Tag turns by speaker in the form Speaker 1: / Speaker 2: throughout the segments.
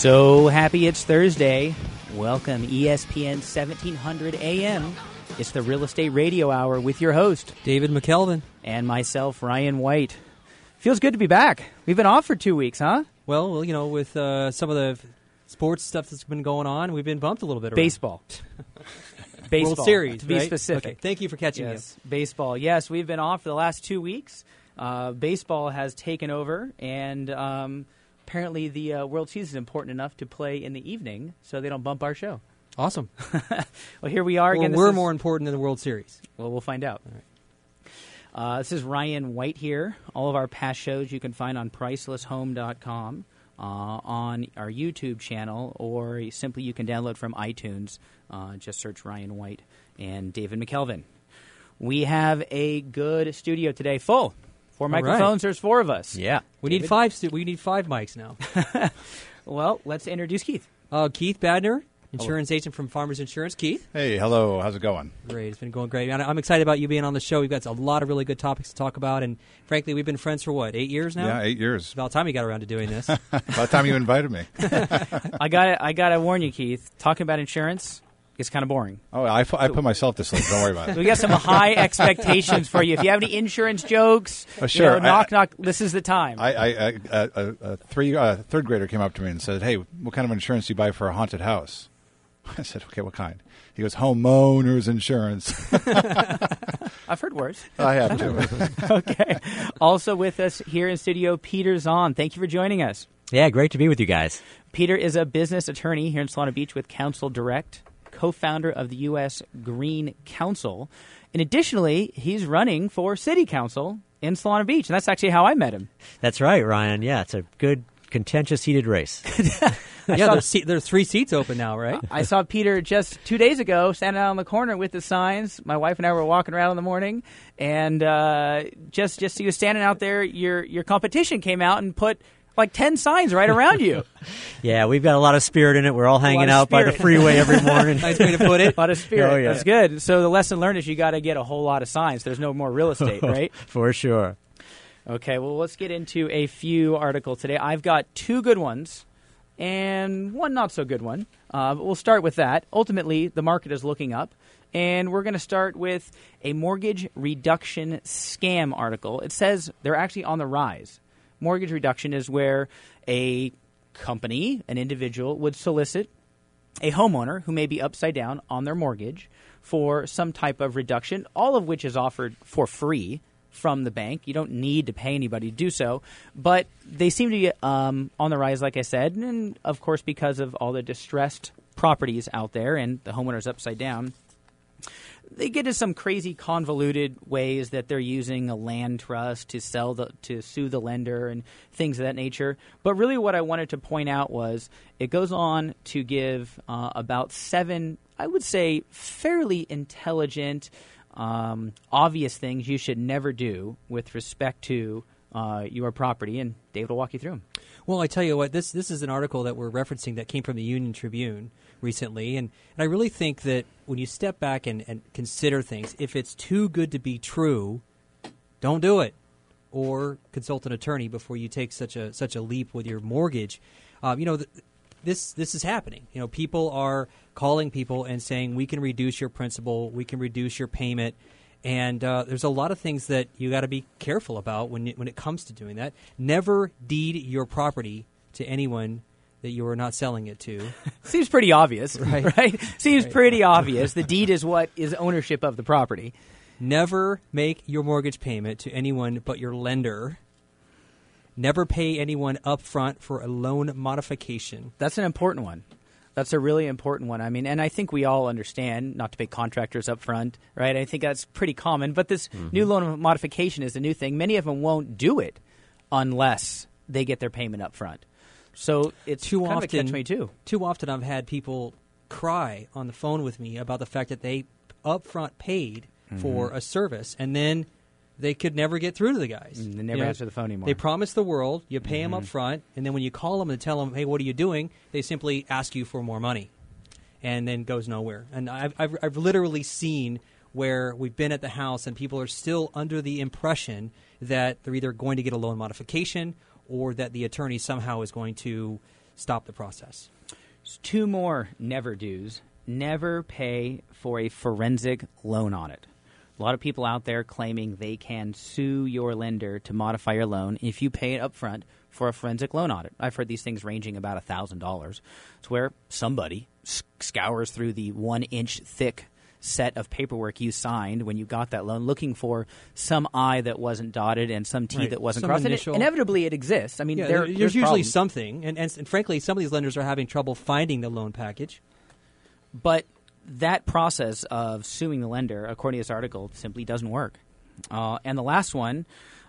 Speaker 1: So happy it's Thursday. Welcome, ESPN 1700 AM. It's the Real Estate Radio Hour with your host,
Speaker 2: David McKelvin.
Speaker 1: And myself, Ryan White. Feels good to be back. We've been off for 2 weeks, huh?
Speaker 2: Well, you know, with some of the sports stuff that's been going on, we've been bumped a little bit around.
Speaker 1: Baseball. Baseball,
Speaker 2: World Series,
Speaker 1: to be
Speaker 2: right?
Speaker 1: specific.
Speaker 2: Okay. Thank you for catching
Speaker 1: Yes, baseball. Yes, we've been off for the last 2 weeks. Baseball has taken over, and apparently the World Series is important enough to play in the evening, so they don't bump our show.
Speaker 2: Awesome.
Speaker 1: Well, here we are again.
Speaker 2: We're more important than the World Series.
Speaker 1: Well, we'll find out.
Speaker 2: All right.
Speaker 1: This is Ryan White here. All of our past shows you can find on PricelessHome.com, on our YouTube channel, or simply you can download from iTunes. Just search Ryan White and David McKelvin. We have a good studio today, full. 4 microphones. There's 4 of us.
Speaker 2: Yeah, we need 5. We need 5 mics now.
Speaker 1: Well, let's introduce Keith.
Speaker 2: Keith Badner, insurance agent from Farmers Insurance. Keith.
Speaker 3: Hey, hello. How's it going?
Speaker 2: Great. It's been going great. I'm excited about you being on the show. We've got a lot of really good topics to talk about, and frankly, we've been friends for what, 8 years now?
Speaker 3: Yeah, 8 years.
Speaker 2: It's about time you got around to doing this.
Speaker 3: About time you invited me.
Speaker 1: I gotta warn you, Keith. Talking about insurance gets kind of boring.
Speaker 3: Oh, I put myself to sleep. Don't worry about it.
Speaker 1: We got some high expectations for you. If you have any insurance jokes,
Speaker 3: sure.
Speaker 1: Knock. This is the time.
Speaker 3: A third grader came up to me and said, "Hey, what kind of insurance do you buy for a haunted house?" I said, "Okay, what kind?" He goes, "Homeowners insurance."
Speaker 1: I've heard worse.
Speaker 3: I have too.
Speaker 1: Okay. Also with us here in studio, Peter Zahn. Thank you for joining us.
Speaker 4: Yeah, great to be with you guys.
Speaker 1: Peter is a business attorney here in Solana Beach with Counsel Direct, co-founder of the U.S. Green Council. And additionally, he's running for city council in Solana Beach. And that's actually how I met him.
Speaker 4: That's right, Ryan. Yeah, it's a good, contentious, heated race.
Speaker 2: Yeah, there's 3 seats open now, right?
Speaker 1: I saw Peter just 2 days ago standing out on the corner with the signs. My wife and I were walking around in the morning, and just he was standing out there. Your competition came out and put like 10 signs right around you.
Speaker 4: Yeah, we've got a lot of spirit in it. We're all hanging out by the freeway every morning.
Speaker 2: Nice way to put it.
Speaker 1: A lot of spirit.
Speaker 4: Oh, yeah.
Speaker 1: That's good. So the lesson learned is you got to get a whole lot of signs. There's no more real estate, right?
Speaker 4: For sure.
Speaker 1: Okay, well, let's get into a few articles today. I've got 2 good ones and 1 not-so-good one. But we'll start with that. Ultimately, the market is looking up, and we're going to start with a mortgage reduction scam article. It says they're actually on the rise. Mortgage reduction is where a company, an individual, would solicit a homeowner who may be upside down on their mortgage for some type of reduction, all of which is offered for free from the bank. You don't need to pay anybody to do so. But they seem to be on the rise, like I said, and of course because of all the distressed properties out there and the homeowners upside down. They get into some crazy convoluted ways that they're using a land trust to sue the lender and things of that nature. But really what I wanted to point out was it goes on to give about 7, I would say, fairly intelligent, obvious things you should never do with respect to your property. And David will walk you through them.
Speaker 2: Well, I tell you what, this is an article that we're referencing that came from the Union Tribune recently, and I really think that when you step back and consider things, if it's too good to be true, don't do it, or consult an attorney before you take such a leap with your mortgage. This is happening. You know, people are calling people and saying, we can reduce your principal, we can reduce your payment. And there's a lot of things that you got to be careful about when it comes to doing that. Never deed your property to anyone that you are not selling it to.
Speaker 1: Seems pretty obvious, right? Seems
Speaker 2: Right.
Speaker 1: pretty obvious. The deed is what is ownership of the property.
Speaker 2: Never make your mortgage payment to anyone but your lender. Never pay anyone up front for a loan modification.
Speaker 1: That's an important one. That's a really important one. I mean, and I think we all understand not to pay contractors up front, right? I think that's pretty common. But this new loan modification is a new thing. Many of them won't do it unless they get their payment up front. So it's
Speaker 2: Too
Speaker 1: kind of a
Speaker 2: often,
Speaker 1: catch-22.
Speaker 2: Too often I've had people cry on the phone with me about the fact that they upfront paid for a service, and then they could never get through to the guys.
Speaker 1: They never answer the phone anymore.
Speaker 2: They promise the world, you pay them up front, and then when you call them and tell them, hey, what are you doing, they simply ask you for more money, and then goes nowhere. And I've literally seen where we've been at the house and people are still under the impression that they're either going to get a loan modification or that the attorney somehow is going to stop the process.
Speaker 1: Two more never do's. Never pay for a forensic loan audit. A lot of people out there claiming they can sue your lender to modify your loan if you pay it up front for a forensic loan audit. I've heard these things ranging about $1,000. It's where somebody scours through the 1-inch thick set of paperwork you signed when you got that loan, looking for some I that wasn't dotted and some T that wasn't crossed. And inevitably, it exists. I mean,
Speaker 2: there's usually
Speaker 1: problems.
Speaker 2: something, and frankly, some of these lenders are having trouble finding the loan package.
Speaker 1: But that process of suing the lender, according to this article, simply doesn't work. And the last one,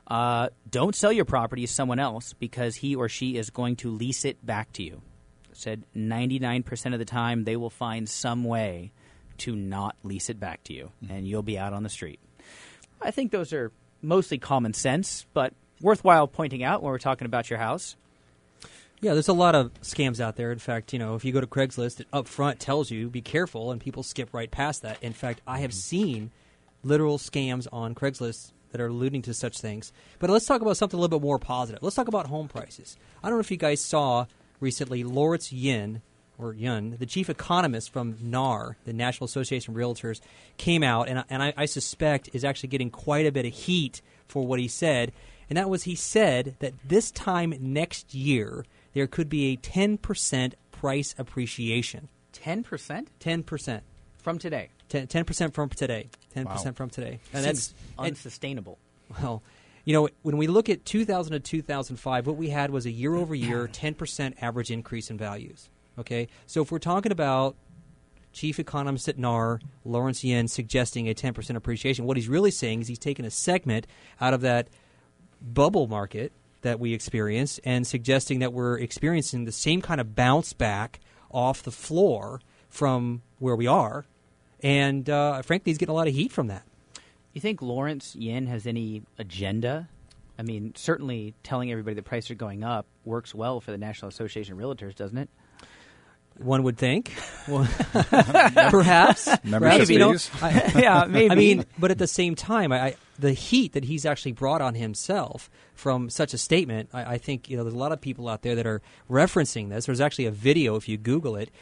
Speaker 1: don't sell your property to someone else because he or she is going to lease it back to you. It said 99% of the time they will find some way to not lease it back to you, and you'll be out on the street. I think those are mostly common sense, but worthwhile pointing out when we're talking about your house.
Speaker 2: Yeah, there's a lot of scams out there. In fact, if you go to Craigslist, it up front tells you, be careful, and people skip right past that. In fact, I have seen literal scams on Craigslist that are alluding to such things. But let's talk about something a little bit more positive. Let's talk about home prices. I don't know if you guys saw recently Lawrence Yun, the chief economist from NAR, the National Association of Realtors, came out, and I suspect is actually getting quite a bit of heat for what he said. And that was, he said that this time next year, there could be a 10% price appreciation.
Speaker 1: 10%?
Speaker 2: 10%.
Speaker 1: From today?
Speaker 2: 10% from today. 10% from today.
Speaker 1: And that's unsustainable.
Speaker 2: Well, when we look at 2000 to 2005, what we had was a year-over-year 10% average increase in values. Okay? So if we're talking about chief economist at NAR, Lawrence Yun, suggesting a 10% appreciation, what he's really saying is he's taken a segment out of that bubble market that we experienced and suggesting that we're experiencing the same kind of bounce back off the floor from where we are. And frankly, he's getting a lot of heat from that.
Speaker 1: You think Lawrence Yun has any agenda? I mean, certainly telling everybody the prices are going up works well for the National Association of Realtors, doesn't it?
Speaker 2: One would think. Well, perhaps.
Speaker 3: Membership fees?
Speaker 1: Yeah, maybe.
Speaker 2: I mean, but at the same time, the heat that he's actually brought on himself from such a statement, I think there's a lot of people out there that are referencing this. There's actually a video, if you Google it.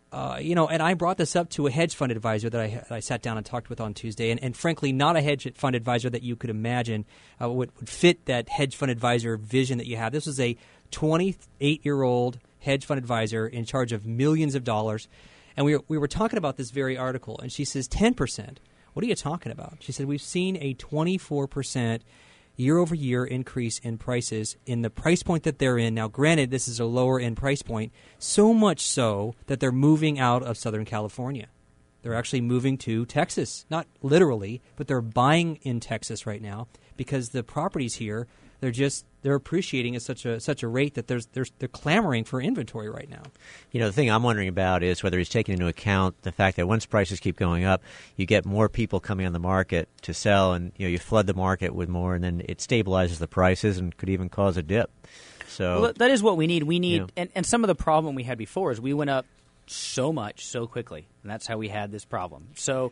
Speaker 2: And I brought this up to a hedge fund advisor that I sat down and talked with on Tuesday, and frankly, not a hedge fund advisor that you could imagine would fit that hedge fund advisor vision that you have. This was a 28-year-old hedge fund advisor in charge of millions of dollars, and we were talking about this very article, and she says, 10%. What are you talking about? She said, we've seen a 24% year-over-year increase in prices in the price point that they're in. Now, granted, this is a lower-end price point, so much so that they're moving out of Southern California. They're actually moving to Texas. Not literally, but they're buying in Texas right now because the properties here, they're appreciating at such a rate that they're clamoring for inventory right now.
Speaker 4: The thing I'm wondering about is whether he's taking into account the fact that once prices keep going up, you get more people coming on the market to sell, and you flood the market with more, and then it stabilizes the prices and could even cause a dip. So
Speaker 1: that is what we need. We need, and some of the problem we had before is we went up so much so quickly, and that's how we had this problem. So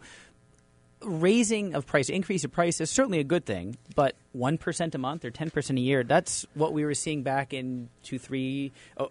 Speaker 1: raising of price, increase of price is certainly a good thing, but 1% a month or 10% a year, that's what we were seeing back in 2003,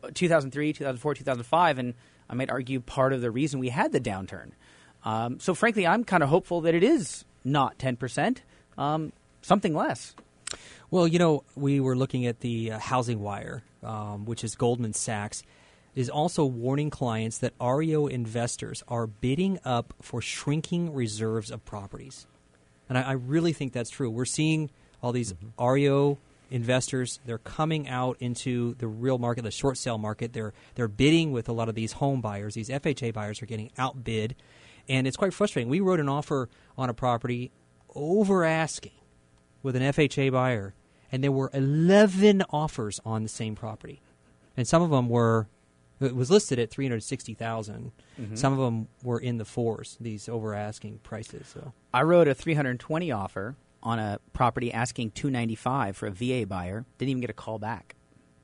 Speaker 1: 2004, 2005, and I might argue part of the reason we had the downturn. So frankly, I'm kind of hopeful that it is not 10%, something less.
Speaker 2: Well, we were looking at the Housing Wire, which is Goldman Sachs, is also warning clients that REO investors are bidding up for shrinking reserves of properties. And I really think that's true. We're seeing all these REO investors, they're coming out into the real market, the short sale market. They're bidding with a lot of these home buyers. These FHA buyers are getting outbid. And it's quite frustrating. We wrote an offer on a property over asking with an FHA buyer, and there were 11 offers on the same property. And some of them were... It was listed at $360,000. Mm-hmm. Some of them were in the fours, these over-asking prices. So
Speaker 1: I wrote a $320 offer on a property asking $295 for a VA buyer. Didn't even get a call back.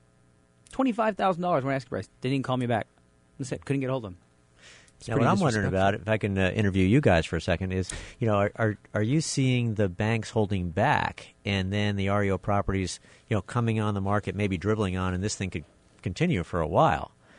Speaker 1: $25,000 when asking price. Didn't even call me back. That's it. Couldn't get a hold of them.
Speaker 4: Now, what I'm wondering about, if I can interview you guys for a second, is are you seeing the banks holding back, and then the REO properties coming on the market, maybe dribbling on, and this thing could continue for a while?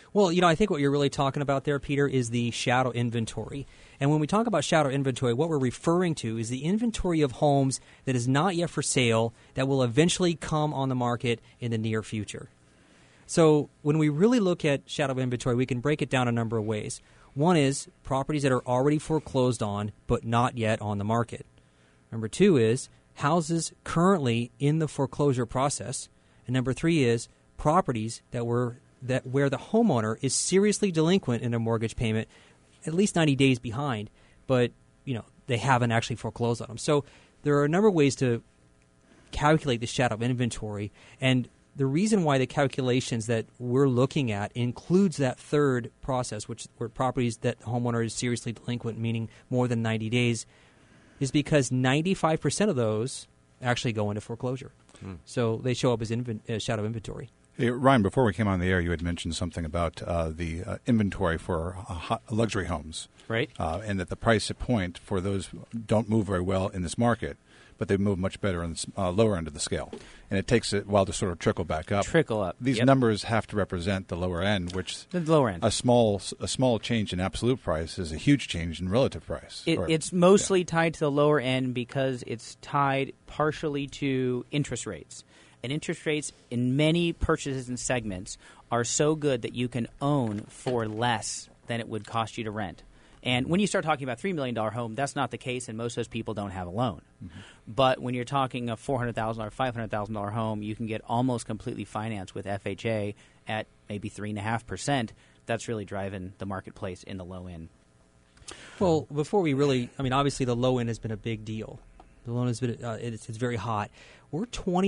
Speaker 2: Well, I think what you're really talking about there, Peter, is the shadow inventory. And when we talk about shadow inventory, what we're referring to is the inventory of homes that is not yet for sale that will eventually come on the market in the near future. So when we really look at shadow inventory, we can break it down a number of ways. One is properties that are already foreclosed on but not yet on the market. Number two is houses currently in the foreclosure process. And number three is properties where the homeowner is seriously delinquent in their mortgage payment, at least 90 days behind, but they haven't actually foreclosed on them. So there are a number of ways to calculate the shadow inventory, and the reason why the calculations that we're looking at includes that third process, where properties that the homeowner is seriously delinquent, meaning more than 90 days, is because 95% of those actually go into foreclosure. So they show up as shadow inventory.
Speaker 3: Hey, Ryan, before we came on the air, you had mentioned something about the inventory for luxury homes.
Speaker 1: Right.
Speaker 3: And that the price point for those don't move very well in this market, but they move much better on the lower end of the scale. And it takes a while to sort of trickle back up.
Speaker 1: Trickle up.
Speaker 3: These numbers have to represent the lower end, which
Speaker 1: the lower end.
Speaker 3: A small change in absolute price is a huge change in relative price.
Speaker 1: It's mostly tied to the lower end because it's tied partially to interest rates. And interest rates in many purchases and segments are so good that you can own for less than it would cost you to rent. And when you start talking about $3 million home, that's not the case, and most of those people don't have a loan. Mm-hmm. But when you're talking a $400,000, $500,000 home, you can get almost completely financed with FHA at maybe 3.5%. That's really driving the marketplace in the low end.
Speaker 2: Well, before we really, obviously the low end has been a big deal. The low end has been, it's very hot. We're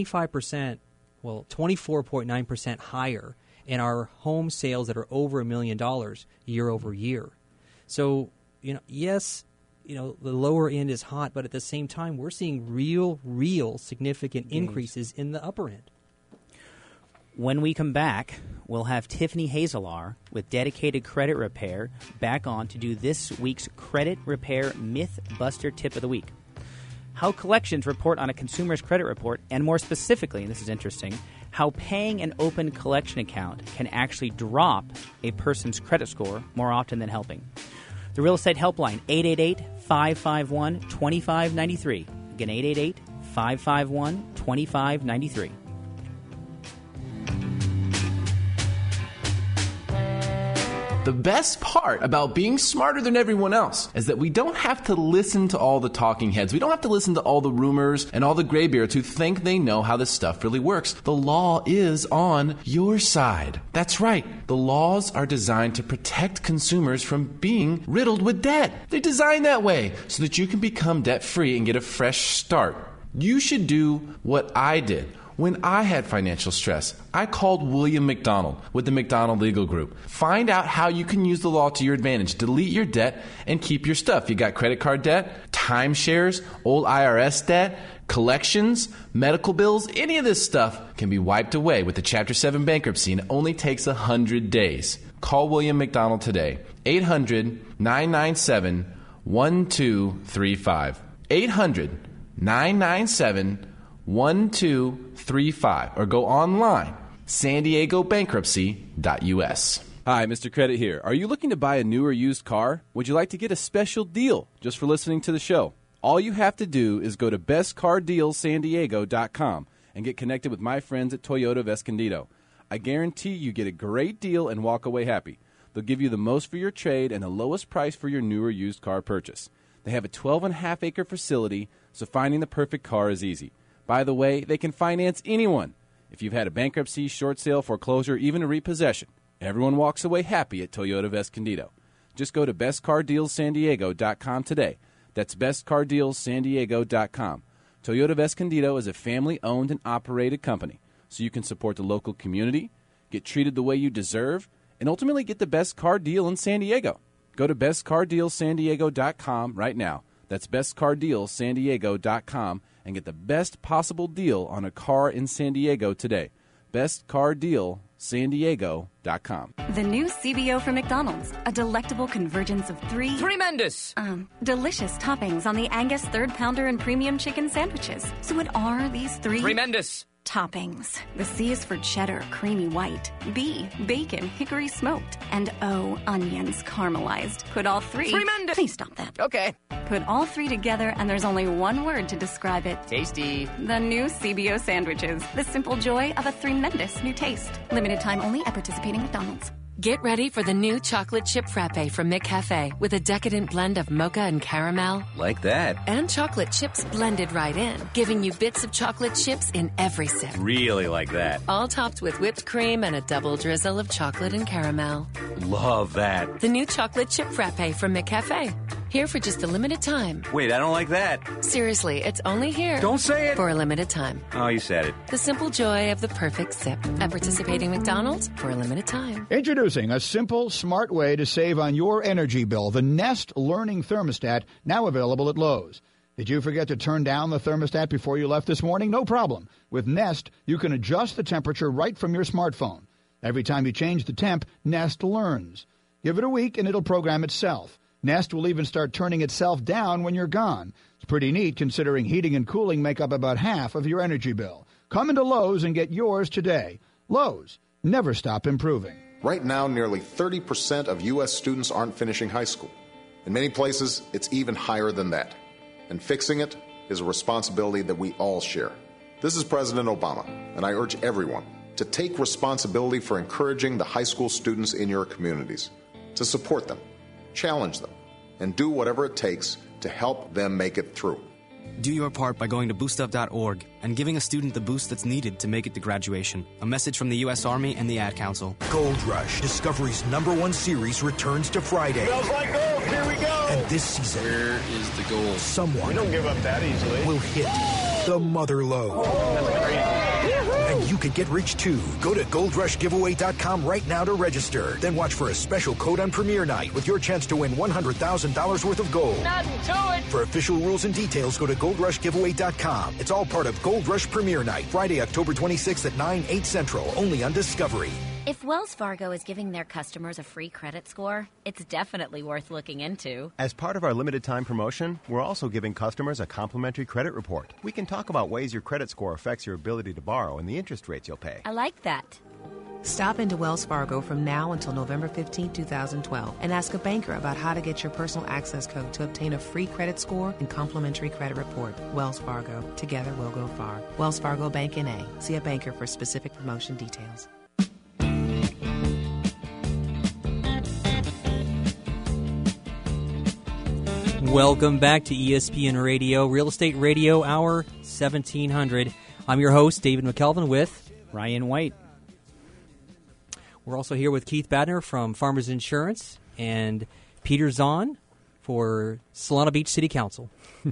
Speaker 2: 24.9% higher in our home sales that are over $1 million year over year. So, yes, the lower end is hot, but at the same time, we're seeing real significant increases in the upper end.
Speaker 1: When we come back, we'll have Tiffany Hazelar with Dedicated Credit Repair back on to do this week's Credit Repair Myth Buster Tip of the Week. How collections report on a consumer's credit report, and more specifically, and this is interesting, how paying an open collection account can actually drop a person's credit score more often than helping. The Real Estate Helpline, 888-551-2593. Again, 888-551-2593.
Speaker 5: The best part about being smarter than everyone else is that we don't have to listen to all the talking heads. We don't have to listen to all the rumors and all the graybeards who think they know how this stuff really works. The law is on your side. That's right. The laws are designed to protect consumers from being riddled with debt. They're designed that way so that you can become debt-free and get a fresh start. You should do what I did. When I had financial stress, I called William McDonald with the McDonald Legal Group. Find out how you can use the law to your advantage. Delete your debt and keep your stuff. You got credit card debt, timeshares, old IRS debt, collections, medical bills. Any of this stuff can be wiped away with the Chapter 7 bankruptcy, and it only takes 100 days. Call William McDonald today. 800-997-1235. 800-997-1235. 1235, or go online, SanDiegoBankruptcy.us.
Speaker 6: Hi, Mr. Credit here. Are you looking to buy a new or used car? Would you like to get a special deal just for listening to the show? All you have to do is go to bestcardealsandiego.com and get connected with my friends at Toyota of Escondido. I guarantee you get a great deal and walk away happy. They'll give you the most for your trade and the lowest price for your new or used car purchase. They have a 12.5-acre facility, so finding the perfect car is easy. By the way, they can finance anyone. If you've had a bankruptcy, short sale, foreclosure, even a repossession, everyone walks away happy at Toyota of Escondido. Just go to bestcardealsandiego.com today. That's bestcardealsandiego.com. Toyota of Escondido is a family-owned and operated company, so you can support the local community, get treated the way you deserve, and ultimately get the best car deal in San Diego. Go to bestcardealsandiego.com right now. That's bestcardealsandiego.com and get the best possible deal on a car in San Diego today. bestcardealsandiego.com.
Speaker 7: The new CBO from McDonald's, a delectable convergence of three
Speaker 8: tremendous,
Speaker 7: delicious toppings on the Angus Third Pounder and Premium Chicken sandwiches. So what are these three?
Speaker 8: Tremendous,
Speaker 7: Toppings. The C is for cheddar, creamy white. B, bacon, hickory smoked. And O, onions, caramelized. Put all three.
Speaker 8: Tremendous.
Speaker 7: Please stop that.
Speaker 8: Okay.
Speaker 7: Put all three together, and there's only one word to describe it.
Speaker 8: Tasty.
Speaker 7: The new CBO sandwiches. The simple joy of a tremendous new taste. Limited time only at participating McDonald's.
Speaker 9: Get ready for the new chocolate chip frappe from McCafe with a decadent blend of mocha and caramel.
Speaker 10: Like that.
Speaker 9: And chocolate chips blended right in, giving you bits of chocolate chips in every sip.
Speaker 10: Really like that.
Speaker 9: All topped with whipped cream and a double drizzle of chocolate and caramel.
Speaker 10: Love that.
Speaker 9: The new chocolate chip frappe from McCafe. Here for just a limited time.
Speaker 10: Wait, I don't like that.
Speaker 9: Seriously, it's only here.
Speaker 10: Don't say it.
Speaker 9: For a limited time.
Speaker 10: Oh, you said it.
Speaker 9: The simple joy of the perfect sip. At participating McDonald's for a limited time.
Speaker 11: Introducing a simple, smart way to save on your energy bill. The Nest Learning Thermostat, now available at Lowe's. Did you forget to turn down the thermostat before you left this morning? No problem. With Nest, you can adjust the temperature right from your smartphone. Every time you change the temp, Nest learns. Give it a week and it'll program itself. Nest will even start turning itself down when you're gone. It's pretty neat considering heating and cooling make up about half of your energy bill. Come into Lowe's and get yours today. Lowe's, never stop improving.
Speaker 12: Right now, nearly 30% of U.S. students aren't finishing high school. In many places, it's even higher than that. And fixing it is a responsibility that we all share. This is President Obama, and I urge everyone to take responsibility for encouraging the high school students in your communities, to support them, challenge them, and do whatever it takes to help them make it through.
Speaker 13: Do your part by going to boostup.org and giving a student the boost that's needed to make it to graduation. A message from the U.S. Army and the Ad Council.
Speaker 14: Gold Rush, Discovery's #1 series, returns to Friday.
Speaker 15: Smells like gold. Here we go.
Speaker 14: And this season,
Speaker 15: where is the gold?
Speaker 14: Someone
Speaker 15: we don't give up that easily.
Speaker 14: Will hit the mother lode.
Speaker 15: That's crazy.
Speaker 14: And you could get rich too. Go to goldrushgiveaway.com right now to register. Then watch for a special code on premiere night with your chance to win $100,000 worth of gold.
Speaker 15: Nothing to it.
Speaker 14: For official rules and details, go to goldrushgiveaway.com. It's all part of Gold Rush premiere night, Friday, October 26th at 9, 8 Central, only on Discovery.
Speaker 16: If Wells Fargo is giving their customers a free credit score, it's definitely worth looking into.
Speaker 17: As part of our limited time promotion, we're also giving customers a complimentary credit report. We can talk about ways your credit score affects your ability to borrow and the interest rates you'll pay.
Speaker 16: I like that.
Speaker 18: Stop into Wells Fargo from now until November 15, 2012, and ask a banker about how to get your personal access code to obtain a free credit score and complimentary credit report. Wells Fargo. Together we'll go far. Wells Fargo Bank N.A. See a banker for specific promotion details.
Speaker 2: Welcome back to ESPN Radio, Real Estate Radio Hour 1700. I'm your host, David McKelvin, with
Speaker 1: Ryan White.
Speaker 2: We're also here with Keith Badner from Farmers Insurance and Peter Zahn for Solana Beach City Council.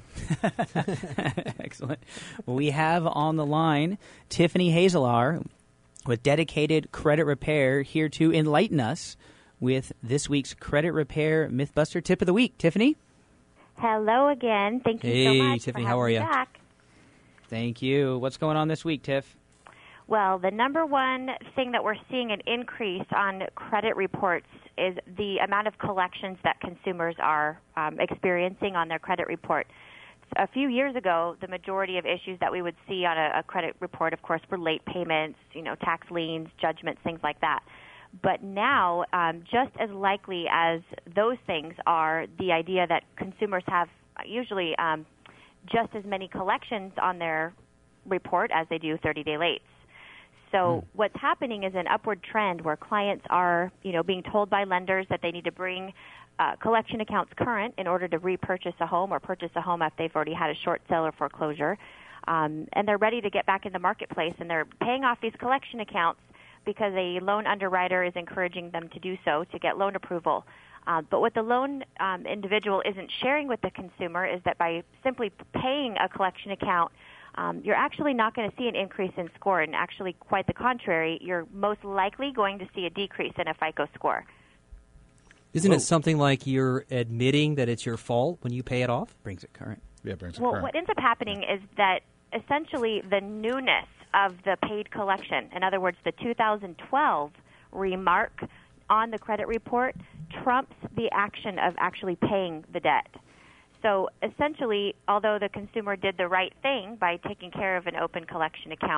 Speaker 1: Excellent. Well, we have on the line Tiffany Hazelar with Dedicated Credit Repair here to enlighten us with this week's Credit Repair Mythbuster Tip of the Week. Tiffany?
Speaker 19: Hello again. Thank you so much.
Speaker 2: Hey, Tiffany,
Speaker 19: for
Speaker 2: how are you?
Speaker 19: Back.
Speaker 1: Thank you. What's going on this week, Tiff?
Speaker 19: Well, the number one thing that we're seeing an increase on credit reports is the amount of collections that consumers are experiencing on their credit report. A few years ago, the majority of issues that we would see on a credit report, of course, were late payments, tax liens, judgments, things like that. But now, just as likely as those things are the idea that consumers have usually just as many collections on their report as they do 30-day lates. So what's happening is an upward trend where clients are, being told by lenders that they need to bring collection accounts current in order to repurchase a home or purchase a home if they've already had a short sale or foreclosure. And they're ready to get back in the marketplace, and they're paying off these collection accounts because a loan underwriter is encouraging them to do so to get loan approval. But what the loan individual isn't sharing with the consumer is that by simply paying a collection account, you're actually not going to see an increase in score, and actually quite the contrary. You're most likely going to see a decrease in a FICO score.
Speaker 2: Isn't it something like you're admitting that it's your fault when you pay it off?
Speaker 1: Brings it current.
Speaker 3: Yeah, brings it
Speaker 19: Well,
Speaker 3: current.
Speaker 19: what ends up happening is that essentially the newness of the paid collection, in other words, the 2012 remark on the credit report, trumps the action of actually paying the debt. So essentially, although the consumer did the right thing by taking care of an open collection account,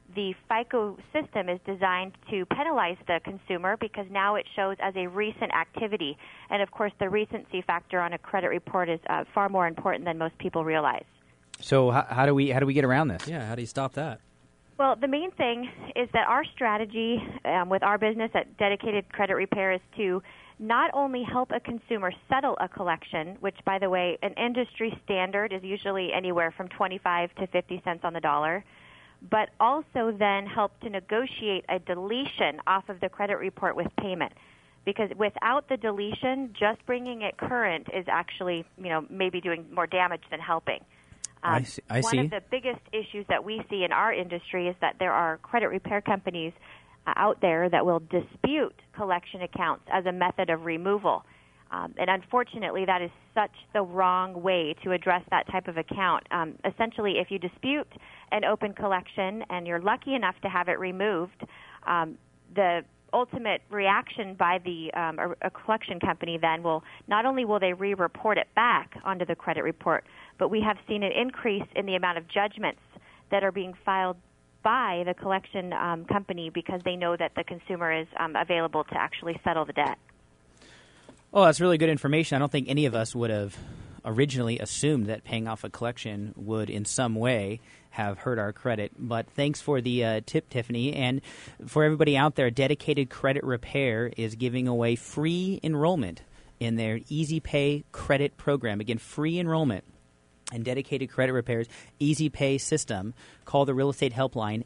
Speaker 19: the FICO system is designed to penalize the consumer because now it shows as a recent activity. And, of course, the recency factor on a credit report is far more important than most people realize.
Speaker 1: So how do we get around this?
Speaker 2: Yeah, how do you stop that?
Speaker 19: Well, the main thing is that our strategy with our business at Dedicated Credit Repair is to not only help a consumer settle a collection, which, by the way, an industry standard is usually anywhere from 25 to 50 cents on the dollar, but also then help to negotiate a deletion off of the credit report with payment. Because without the deletion, just bringing it current is actually, maybe doing more damage than helping.
Speaker 1: I see.
Speaker 19: One of the biggest issues that we see in our industry is that there are credit repair companies out there that will dispute collection accounts as a method of removal. And unfortunately, that is such the wrong way to address that type of account. Essentially, if you dispute an open collection and you're lucky enough to have it removed, the ultimate reaction by a collection company then will not only will they re-report it back onto the credit report, but we have seen an increase in the amount of judgments that are being filed by the collection company because they know that the consumer is available to actually settle the debt.
Speaker 1: Oh, that's really good information. I don't think any of us would have originally assumed that paying off a collection would in some way have hurt our credit. But thanks for the tip, Tiffany. And for everybody out there, Dedicated Credit Repair is giving away free enrollment in their Easy Pay credit program. Again, free enrollment in Dedicated Credit Repair's Easy Pay system. Call the Real Estate Helpline,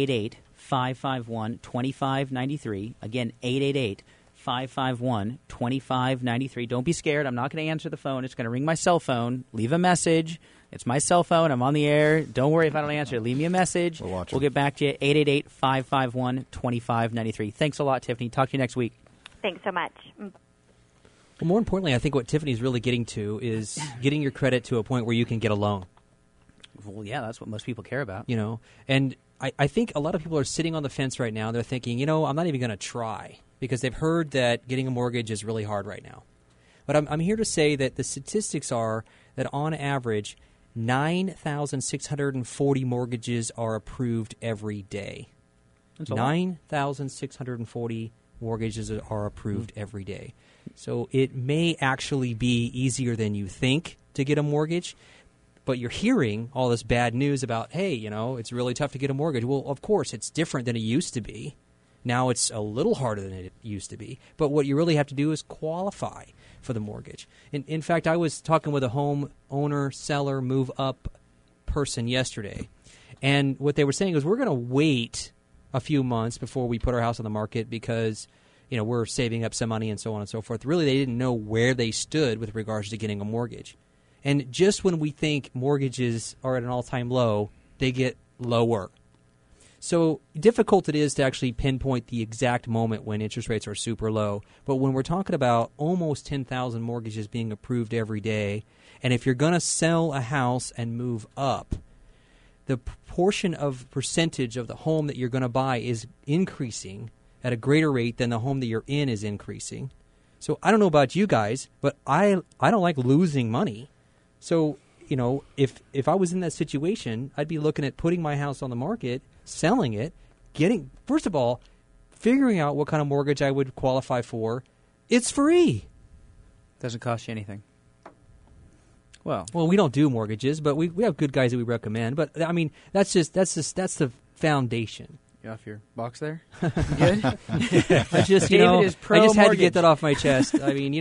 Speaker 1: 888-551-2593. Again, 888-551-2593. Don't be scared. I'm not going to answer the phone. It's going to ring my cell phone. Leave a message. It's my cell phone. I'm on the air. Don't worry if I don't answer. Leave me a message. We'll get back to you. 888-551-2593. Thanks a lot, Tiffany. Talk to you next week.
Speaker 19: Thanks so much.
Speaker 2: Well, more importantly, I think what Tiffany's really getting to is getting your credit to a point where you can get a loan.
Speaker 1: Well, yeah, that's what most people care about.
Speaker 2: And I think a lot of people are sitting on the fence right now. They're thinking, I'm not even going to try because they've heard that getting a mortgage is really hard right now. But I'm here to say that the statistics are that on average, 9,640 mortgages are approved every day. 9,640 mortgages are approved every day. So it may actually be easier than you think to get a mortgage, but you're hearing all this bad news about, hey, it's really tough to get a mortgage. Well, of course, it's different than it used to be. Now it's a little harder than it used to be. But what you really have to do is qualify for the mortgage. In fact, I was talking with a home owner, seller, move-up person yesterday, and what they were saying is we're going to wait a few months before we put our house on the market because we're saving up some money and so on and so forth. Really, they didn't know where they stood with regards to getting a mortgage. And just when we think mortgages are at an all-time low, they get lower. So difficult it is to actually pinpoint the exact moment when interest rates are super low. But when we're talking about almost 10,000 mortgages being approved every day, and if you're going to sell a house and move up, the portion of percentage of the home that you're going to buy is increasing at a greater rate than the home that you're in is increasing. So I don't know about you guys, but I don't like losing money. So, if I was in that situation, I'd be looking at putting my house on the market, selling it, first of all, figuring out what kind of mortgage I would qualify for. It's free.
Speaker 1: Doesn't cost you anything. Well,
Speaker 2: we don't do mortgages, but we have good guys that we recommend. But I mean, that's the foundation.
Speaker 1: You off your box there? Good.
Speaker 2: I just had to get that off my chest. I mean,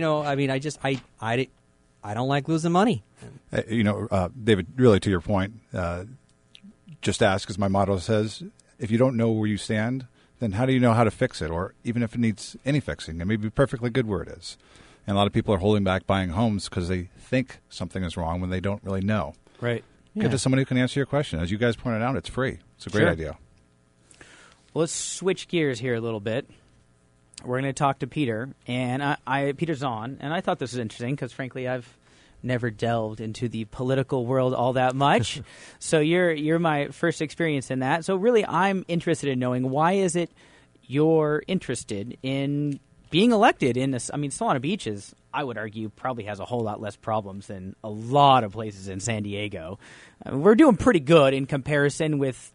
Speaker 2: I don't like losing money.
Speaker 3: David, really to your point, just ask, as my motto says, if you don't know where you stand, then how do you know how to fix it? Or even if it needs any fixing, it may be perfectly good where it is. And a lot of people are holding back buying homes because they think something is wrong when they don't really know.
Speaker 1: Right.
Speaker 3: Get to somebody who can answer your question. As you guys pointed out, it's free. It's a great idea.
Speaker 1: Well, let's switch gears here a little bit. We're going to talk to Peter, and Peter's on, and I thought this was interesting because, frankly, I've never delved into the political world all that much. So you're my first experience in that. So really, I'm interested in knowing, why is it you're interested in being elected in this? I mean, Solana Beach is, I would argue, probably has a whole lot less problems than a lot of places in San Diego. We're doing pretty good in comparison with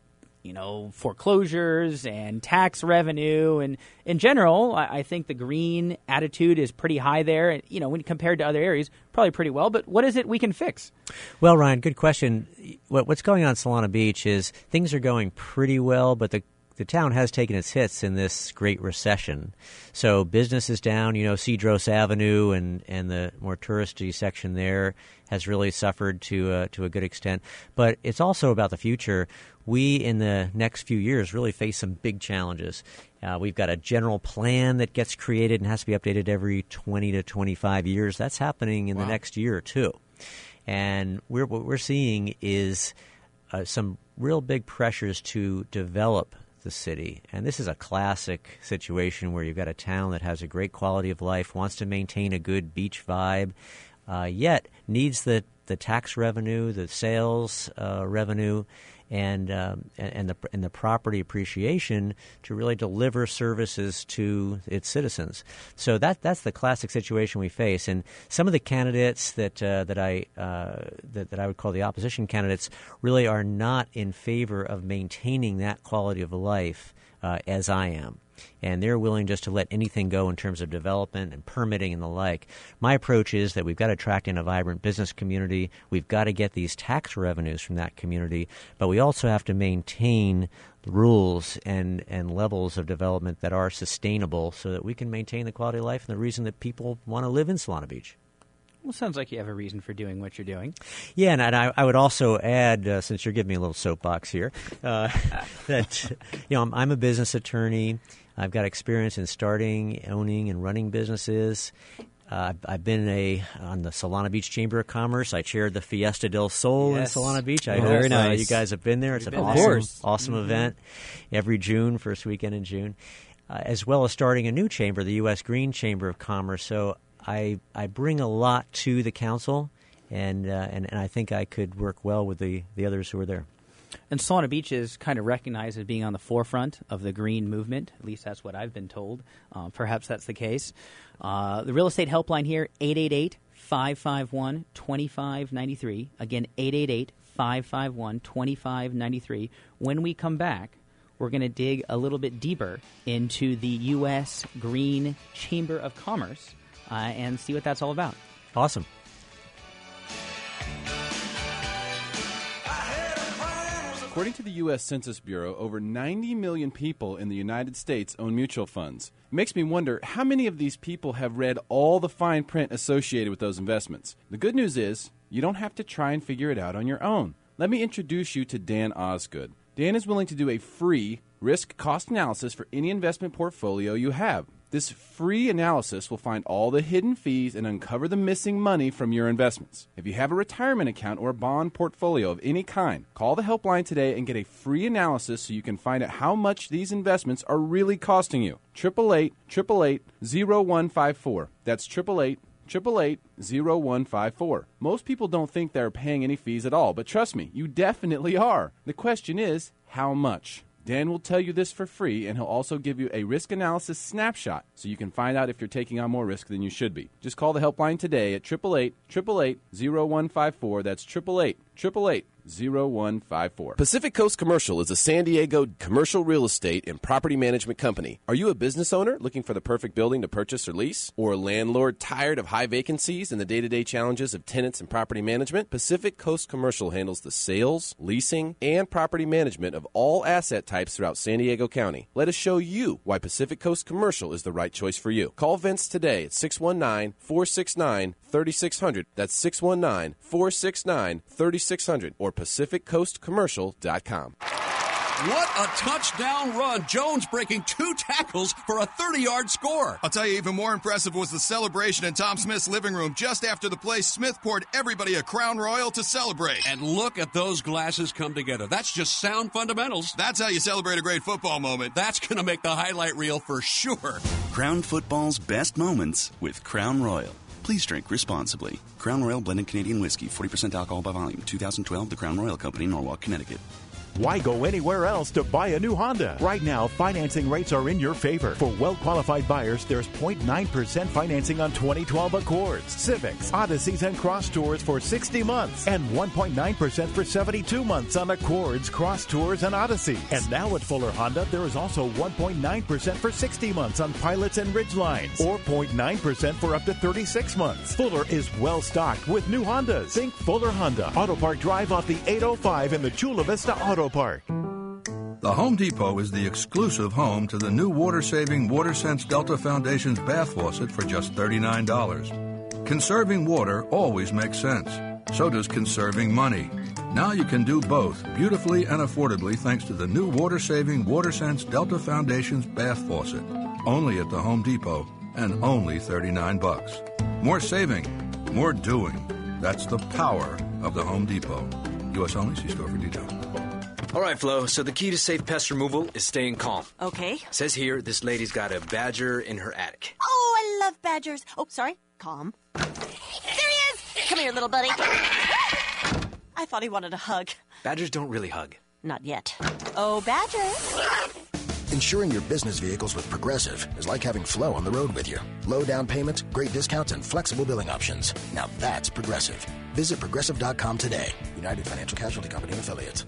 Speaker 1: foreclosures and tax revenue. And in general, I think the green attitude is pretty high there. When compared to other areas, probably pretty well. But what is it we can fix?
Speaker 4: Well, Ryan, good question. What's going on in Solana Beach is things are going pretty well, but the town has taken its hits in this great recession. So business is down. Cedros Avenue and the more touristy section there has really suffered to a good extent. But it's also about the future. We, in the next few years, really face some big challenges. We've got a general plan that gets created and has to be updated every 20 to 25 years. That's happening in the next year or two. And what we're seeing is some real big pressures to develop the city. And this is a classic situation where you've got a town that has a great quality of life, wants to maintain a good beach vibe, yet needs the tax revenue, the sales revenue, and the property appreciation to really deliver services to its citizens. So that's the classic situation we face. And some of the candidates that I would call the opposition candidates really are not in favor of maintaining that quality of life as I am. And they're willing just to let anything go in terms of development and permitting and the like. My approach is that we've got to attract in a vibrant business community. We've got to get these tax revenues from that community. But we also have to maintain rules and levels of development that are sustainable so that we can maintain the quality of life and the reason that people want to live in Solana Beach.
Speaker 1: Well, sounds like you have a reason for doing what you're doing.
Speaker 4: Yeah, and I would also add, since you're giving me a little soapbox here, that I'm a business attorney. I've got experience in starting, owning, and running businesses. I've been on the Solana Beach Chamber of Commerce. I chaired the Fiesta del Sol in Solana Beach. I hope
Speaker 2: very nice.
Speaker 4: You guys have been there. It's an awesome event every June, first weekend in June, as well as starting a new chamber, the U.S. Green Chamber of Commerce. So I bring a lot to the council, and I think I could work well with the others who are there.
Speaker 1: And Solana Beach is kind of recognized as being on the forefront of the green movement. At least that's what I've been told. Perhaps that's the case. The real estate helpline here, 888-551-2593. Again, 888-551-2593. When we come back, we're going to dig a little bit deeper into the U.S. Green Chamber of Commerce and see what that's all about.
Speaker 4: Awesome.
Speaker 6: According to the U.S. Census Bureau, over 90 million people in the United States own mutual funds. It makes me wonder how many of these people have read all the fine print associated with those investments. The good news is you don't have to try and figure it out on your own. Let me introduce you to Dan Osgood. Dan is willing to do a free risk-cost analysis for any investment portfolio you have. This free analysis will find all the hidden fees and uncover the missing money from your investments. If you have a retirement account or a bond portfolio of any kind, call the helpline today and get a free analysis so you can find out how much these investments are really costing you. 888-888-0154. That's 888-888-0154. Most people don't think they're paying any fees at all, but trust me, you definitely are. The question is, how much? Dan will tell you this for free, and he'll also give you a risk analysis snapshot so you can find out if you're taking on more risk than you should be. Just call the helpline today at 888-888-0154. That's 888-888-0154.
Speaker 8: Pacific Coast Commercial is a San Diego commercial real estate and property management company. Are you a business owner looking for the perfect building to purchase or lease? Or a landlord tired of high vacancies and the day-to-day challenges of tenants and property management? Pacific Coast Commercial handles the sales, leasing, and property management of all asset types throughout San Diego County. Let us show you why Pacific Coast Commercial is the right choice for you. Call Vince today at 619-469-3600. That's 619-469-3600 or PacificCoastCommercial.com.
Speaker 20: What a touchdown run. Jones breaking 2 tackles for a 30-yard score.
Speaker 21: I'll tell you, even more impressive was the celebration in Tom Smith's living room. Just after the play, Smith poured everybody a Crown Royal to celebrate.
Speaker 20: And look at those glasses come together. That's just sound fundamentals.
Speaker 21: That's how you celebrate a great football moment.
Speaker 20: That's going to make the highlight reel for sure.
Speaker 22: Crown football's best moments with Crown Royal. Please drink responsibly. Crown Royal Blended Canadian Whiskey, 40% alcohol by volume. 2012, The Crown Royal Company, Norwalk, Connecticut.
Speaker 5: Why go anywhere else to buy a new Honda? Right now, financing rates are in your favor. For well-qualified buyers, there's 0.9% financing on 2012 Accords, Civics, Odysseys, and Cross Tours for 60 months, and 1.9% for 72 months on Accords, Cross Tours, and Odysseys. And now at Fuller Honda, there is also 1.9% for 60 months on Pilots and Ridgelines, or 0.9% for up to 36 months. Fuller is well-stocked with new Hondas. Think Fuller Honda, Auto Park Drive off the 805 in the Chula Vista Auto Park.
Speaker 7: The Home Depot is the exclusive home to the new water-saving WaterSense Delta Foundation's bath faucet for just $39. Conserving water always makes sense. So does conserving money. Now you can do both beautifully and affordably thanks to the new water-saving WaterSense Delta Foundation's bath faucet. Only at the Home Depot and only $39. More saving, more doing. That's the power of the Home Depot. U.S. only. See store for details.
Speaker 23: All right, Flo, so the key to safe pest removal is staying calm.
Speaker 24: Okay.
Speaker 23: Says here this lady's got a badger in her attic.
Speaker 24: Oh, I love badgers. Oh, sorry. Calm. There he is! Come here, little buddy. I thought he wanted a hug.
Speaker 23: Badgers don't really hug.
Speaker 24: Not yet. Oh, badger.
Speaker 14: Insuring your business vehicles with Progressive is like having Flo on the road with you. Low down payments, great discounts, and flexible billing options. Now that's Progressive. Visit Progressive.com today. United Financial Casualty Company and Affiliates.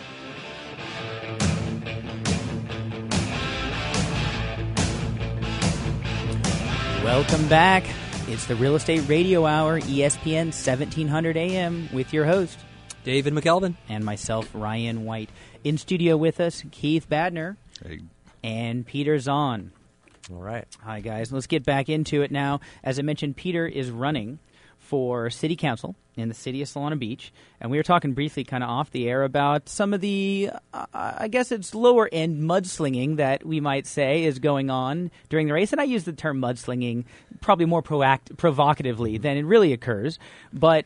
Speaker 1: Welcome back. It's the Real Estate Radio Hour, ESPN 1700 AM, with your host,
Speaker 2: David McKelvin.
Speaker 1: And myself, Ryan White. In studio with us, Keith Badner.
Speaker 3: Hey.
Speaker 1: And Peter Zahn.
Speaker 4: All right.
Speaker 1: Hi, guys. Let's get back into it now. As I mentioned, Peter is running for city council in the city of Solana Beach, and we were talking briefly kind of off the air about some of the, I guess it's lower-end mudslinging that we might say is going on during the race, and I use the term mudslinging probably more provocatively than it really occurs, but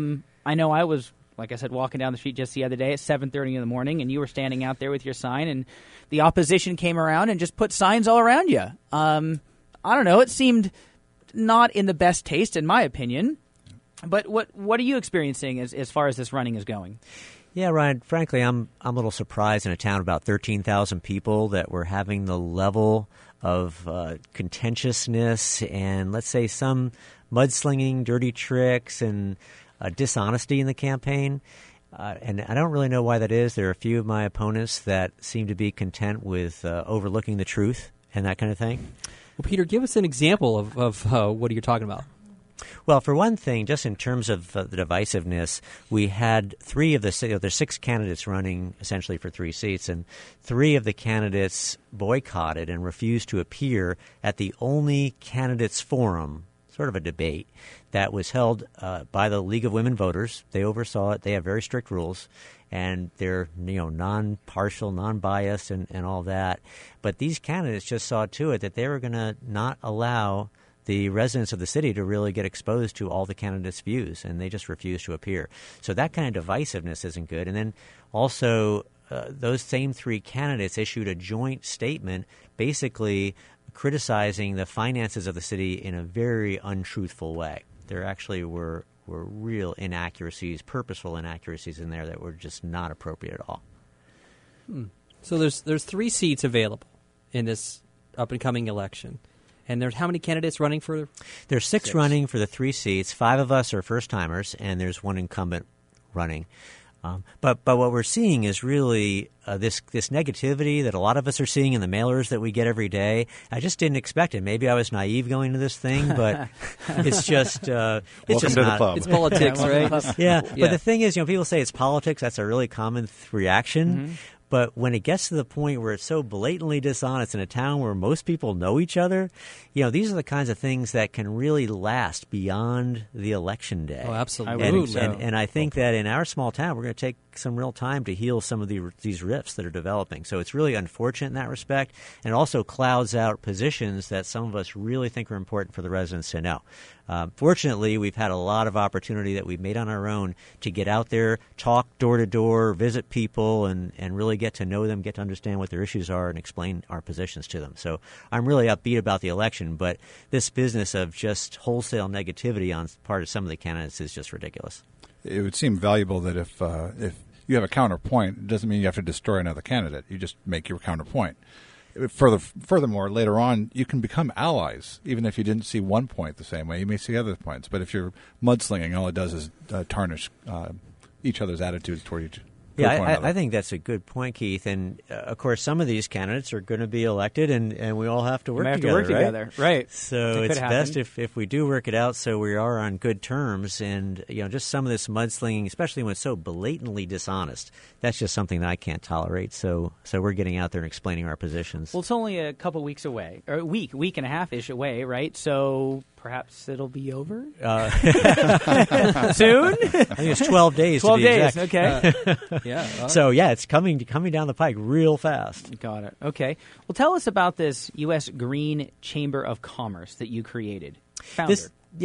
Speaker 1: I know I was, like I said, walking down the street just the other day at 7:30 in the morning, and you were standing out there with your sign, and the opposition came around and just put signs all around you. I don't know, it seemed not in the best taste, in my opinion. But what are you experiencing as far as this running is going?
Speaker 4: Yeah, Ryan, frankly, I'm a little surprised in a town of about 13,000 people that we're having the level of contentiousness and, let's say, some mudslinging, dirty tricks, and dishonesty in the campaign. And I don't really know why that is. There are a few of my opponents that seem to be content with overlooking the truth and that kind of thing.
Speaker 2: Well, Peter, give us an example of what you're talking about.
Speaker 4: Well, for one thing, just in terms of the divisiveness, we had three of the there's six candidates running essentially for 3 seats, and 3 of the candidates boycotted and refused to appear at the only candidates forum, sort of a debate, that was held by the League of Women Voters. They oversaw it. They have very strict rules, and they're non-partial, non-biased, and all that. But these candidates just saw to it that they were going to not allow the residents of the city to really get exposed to all the candidates' views, and they just refused to appear. So that kind of divisiveness isn't good. And then also those same 3 candidates issued a joint statement basically criticizing the finances of the city in a very untruthful way. There actually were real inaccuracies, purposeful inaccuracies in there that were just not appropriate at all.
Speaker 2: So there's 3 seats available in this up-and-coming election. And there's how many candidates running for?
Speaker 4: There's 6 running for the 3 seats. 5 of us are first-timers, and there's 1 incumbent running. But what we're seeing is really this negativity that a lot of us are seeing in the mailers that we get every day. I just didn't expect it. Maybe I was naive going to this thing, but it's just it's just not.
Speaker 3: Club.
Speaker 2: It's politics, right?
Speaker 4: Yeah. But the thing is, people say it's politics. That's a really common reaction. Mm-hmm. But when it gets to the point where it's so blatantly dishonest in a town where most people know each other, these are the kinds of things that can really last beyond the election day.
Speaker 2: Oh, absolutely.
Speaker 4: And I think that in our small town, we're going to take some real time to heal some of these rifts that are developing. So it's really unfortunate in that respect, and it also clouds out positions that some of us really think are important for the residents to know. Fortunately, we've had a lot of opportunity that we've made on our own to get out there, talk door to door, visit people, and really get to know them, get to understand what their issues are, and explain our positions to them. So I'm really upbeat about the election, but this business of just wholesale negativity on part of some of the candidates is just ridiculous.
Speaker 3: It would seem valuable that if you have a counterpoint, it doesn't mean you have to destroy another candidate. You just make your counterpoint. Furthermore, later on, you can become allies, even if you didn't see one point the same way. You may see other points. But if you're mudslinging, all it does is tarnish each other's attitudes toward each.
Speaker 4: Yeah, I think that's a good point, Keith. And, of course, some of these candidates are going to be elected, and we all have to work together.
Speaker 1: Right.
Speaker 4: So it's best if we do work it out so we are on good terms. And, just some of this mudslinging, especially when it's so blatantly dishonest, that's just something that I can't tolerate. So we're getting out there and explaining our positions.
Speaker 1: Well, it's only a couple weeks away, or a week and a half-ish away, right? So perhaps it'll be over soon?
Speaker 4: I think it's 12 days
Speaker 1: 12
Speaker 4: to be
Speaker 1: days,
Speaker 4: exact.
Speaker 1: okay.
Speaker 4: Yeah. So, it's coming down the pike real fast.
Speaker 1: Got it. Okay. Well, tell us about this U.S. Green Chamber of Commerce that you created. Founder.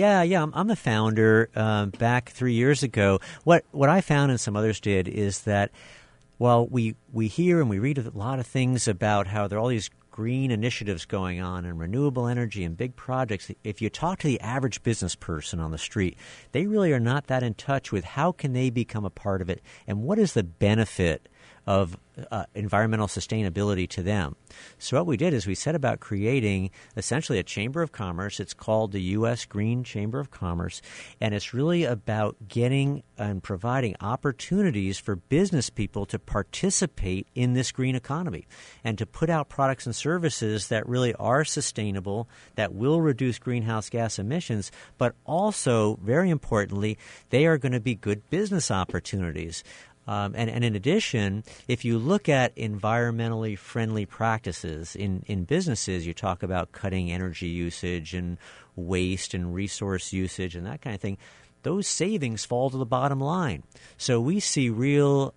Speaker 4: I'm the founder. Back 3 years ago, what I found and some others did is that while we hear and we read a lot of things about how there are all these green initiatives going on and renewable energy and big projects, if you talk to the average business person on the street, they really are not that in touch with how can they become a part of it and what is the benefit of environmental sustainability to them. So what we did is we set about creating essentially a Chamber of Commerce. It's called the U.S. Green Chamber of Commerce, and it's really about getting and providing opportunities for business people to participate in this green economy and to put out products and services that really are sustainable, that will reduce greenhouse gas emissions, but also, very importantly, they are going to be good business opportunities. And in addition, if you look at environmentally friendly practices in businesses, you talk about cutting energy usage and waste and resource usage and that kind of thing, those savings fall to the bottom line. So we see real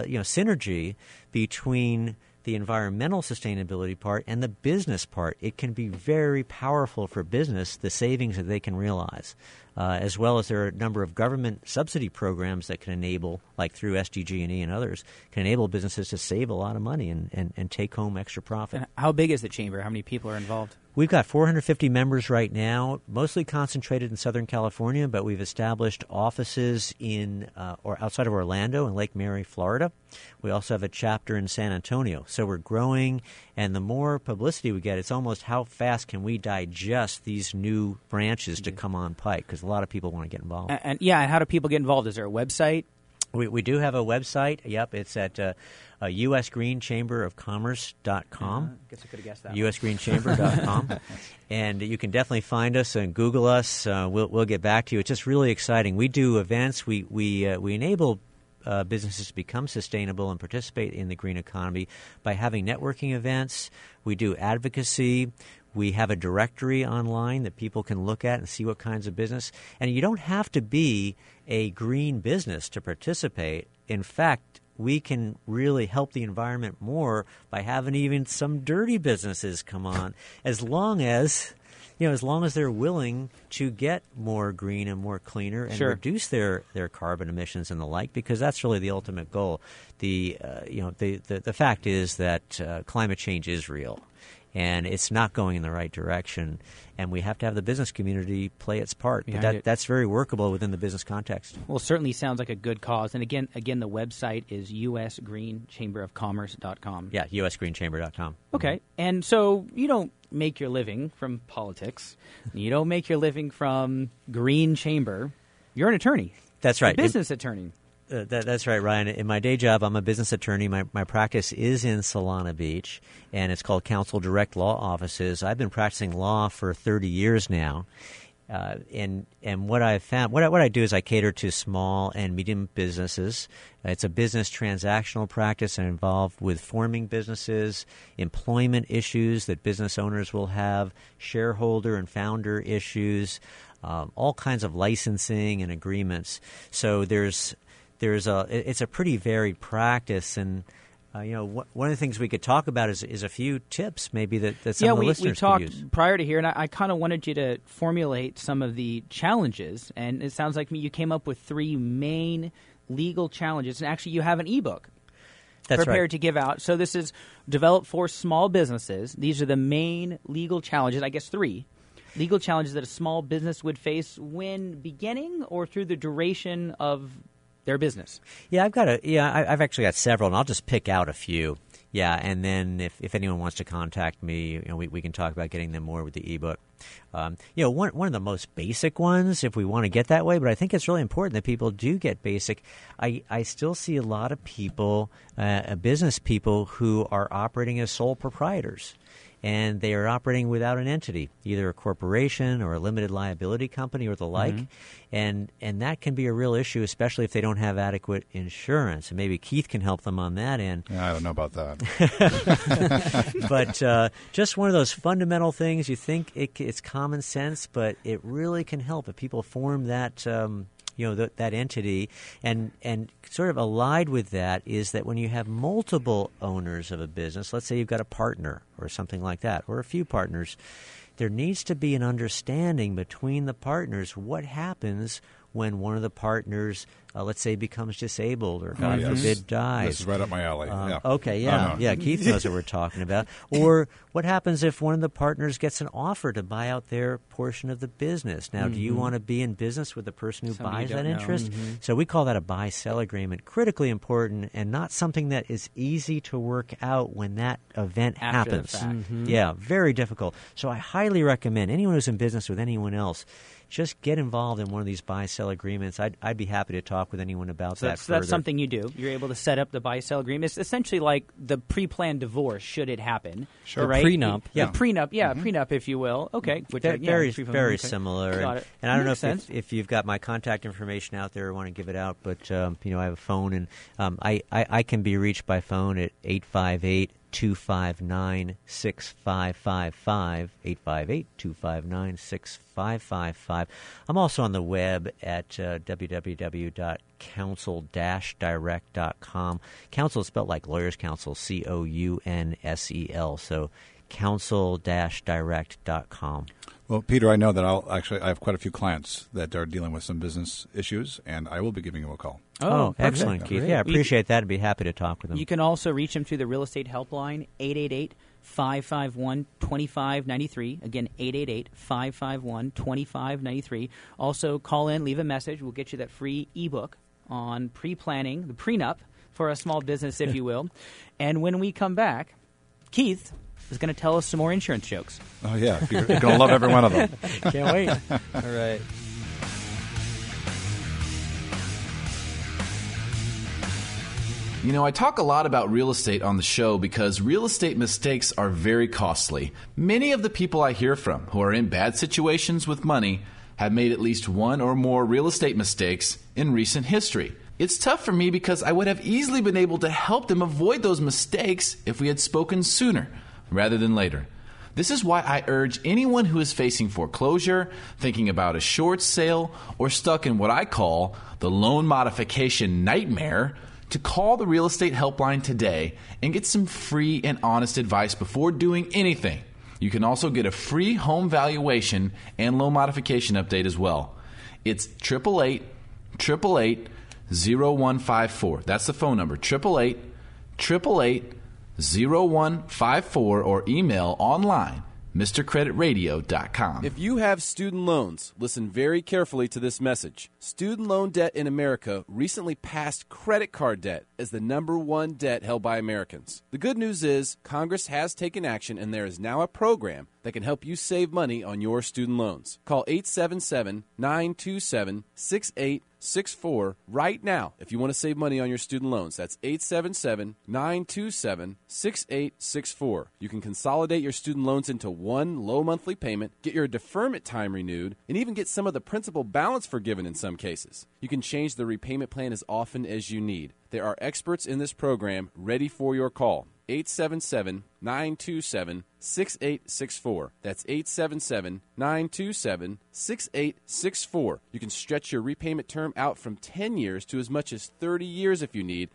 Speaker 4: synergy between the environmental sustainability part and the business part. It can be very powerful for business, the savings that they can realize. As well as there are a number of government subsidy programs that can enable, like through SDG&E and others, can enable businesses to save a lot of money and take home extra profit.
Speaker 1: And how big is the chamber? How many people are involved?
Speaker 4: We've got 450 members right now, mostly concentrated in Southern California, but we've established offices in or outside of Orlando and Lake Mary, Florida. We also have a chapter in San Antonio. So we're growing, and the more publicity we get, it's almost how fast can we digest these new branches to come on pike, because a lot of people want to get involved.
Speaker 1: And how do people get involved? Is there a website?
Speaker 4: We do have a website. Yep, it's at usgreenchamberofcommerce.com.
Speaker 1: I guess I could have guessed that.
Speaker 4: usgreenchamber.com. And you can definitely find us and Google us. We'll get back to you. It's just really exciting. We do events. We enable businesses to become sustainable and participate in the green economy by having networking events. We do advocacy. We have a directory online that people can look at and see what kinds of business. And you don't have to be a green business to participate. In fact, we can really help the environment more by having even some dirty businesses come on, as long as they're willing to get more green and more cleaner and reduce their carbon emissions and the like, because that's really the ultimate goal. The fact is that climate change is real. And it's not going in the right direction, and we have to have the business community play its part. But that's very workable within the business context.
Speaker 1: Well, it certainly sounds like a good cause. And again, the website is usgreenchamberofcommerce.com.
Speaker 4: Yeah, usgreenchamber.com.
Speaker 1: Okay. And so you don't make your living from politics. You don't make your living from Green Chamber. You're an attorney.
Speaker 4: That's right.
Speaker 1: A business attorney.
Speaker 4: That's right, Ryan. In my day job, I'm a business attorney. My practice is in Solana Beach, and it's called Counsel Direct Law Offices. I've been practicing law for 30 years now. And what I've found, what I do is I cater to small and medium businesses. It's a business transactional practice. I'm involved with forming businesses, employment issues that business owners will have, shareholder and founder issues, all kinds of licensing and agreements. So it's a pretty varied practice, and one of the things we could talk about is a few tips maybe that some of the listeners could use.
Speaker 1: We talked prior to here, and I kind of wanted you to formulate some of the challenges, and it sounds like you came up with 3 main legal challenges, and actually you have an ebook prepared to give out. So this is developed for small businesses. These are the main legal challenges, I guess 3. Legal challenges that a small business would face when beginning or through the duration of their business.
Speaker 4: Yeah, I've actually got several, and I'll just pick out a few. Yeah, and then if anyone wants to contact me, we can talk about getting them more with the ebook. One of the most basic ones, if we want to get that way, but I think it's really important that people do get basic. I still see a lot of people, business people, who are operating as sole proprietors. And they are operating without an entity, either a corporation or a limited liability company or the like. And that can be a real issue, especially if they don't have adequate insurance. And maybe Keith can help them on that end.
Speaker 3: Yeah, I don't know about that.
Speaker 4: But just one of those fundamental things. You think it's common sense, but it really can help if people form that that entity. And sort of allied with that is that when you have multiple owners of a business, let's say you've got a partner or something like that, or a few partners, there needs to be an understanding between the partners what happens when one of the partners, let's say, becomes disabled or, God forbid, dies.
Speaker 3: This is right up my alley.
Speaker 4: Okay, yeah. Keith knows what we're talking about. Or what happens if one of the partners gets an offer to buy out their portion of the business? Now, do you want to be in business with the person who buys that interest? So we call that a buy-sell agreement. Critically important and not something that is easy to work out when that event happens. Yeah, very difficult. So I highly recommend anyone who's in business with anyone else, just get involved in one of these buy-sell agreements. I'd be happy to talk with anyone about that
Speaker 1: further. That's something you do. You're able to set up the buy-sell agreement. It's essentially like the pre-planned divorce, should it happen.
Speaker 3: Sure.
Speaker 1: Right?
Speaker 2: Prenup.
Speaker 1: Prenup, prenup, if you will. Okay. Which
Speaker 4: very similar.
Speaker 1: Got it.
Speaker 4: And I don't know if you've got my contact information out there or want to give it out, but I have a phone, and I can be reached by phone at 858-259-6555, 858-259-6555. I'm also on the web at www.counsel-direct.com. Counsel is spelled like Lawyers Council, COUNSEL, so counsel-direct.com.
Speaker 3: Well, Peter, I know that I have quite a few clients that are dealing with some business issues, and I will be giving you a call.
Speaker 4: Oh, excellent, Keith. Yeah, I appreciate that. I'd be happy to talk with them.
Speaker 1: You can also reach them through the real estate helpline, 888-551-2593. Again, 888-551-2593. Also, call in, leave a message. We'll get you that free ebook on pre-planning, the prenup for a small business, if you will. And when we come back, Keith is going to tell us some more insurance jokes.
Speaker 3: Oh, yeah. You're going to love every one of them.
Speaker 1: Can't wait.
Speaker 2: All right.
Speaker 6: I talk a lot about real estate on the show because real estate mistakes are very costly. Many of the people I hear from who are in bad situations with money have made at least one or more real estate mistakes in recent history. It's tough for me because I would have easily been able to help them avoid those mistakes if we had spoken sooner rather than later. This is why I urge anyone who is facing foreclosure, thinking about a short sale, or stuck in what I call the loan modification nightmare to call the real estate helpline today and get some free and honest advice before doing anything. You can also get a free home valuation and loan modification update as well. It's 888-888-0154. That's the phone number, 888-888-0154, or email online, MrCreditRadio.com. If you have student loans, listen very carefully to this message. Student loan debt in America recently passed credit card debt as the #1 debt held by Americans. The good news is Congress has taken action, and there is now a program that can help you save money on your student loans. Call 877-927-6864 right now if you want to save money on your student loans. That's 877-927-6864. You can consolidate your student loans into one low monthly payment, get your deferment time renewed, and even get some of the principal balance forgiven in some cases. You can change the repayment plan as often as you need. There are experts in this program ready for your call. 877-927-6864. That's 877-927-6864. You can stretch your repayment term out from 10 years to as much as 30 years if you need.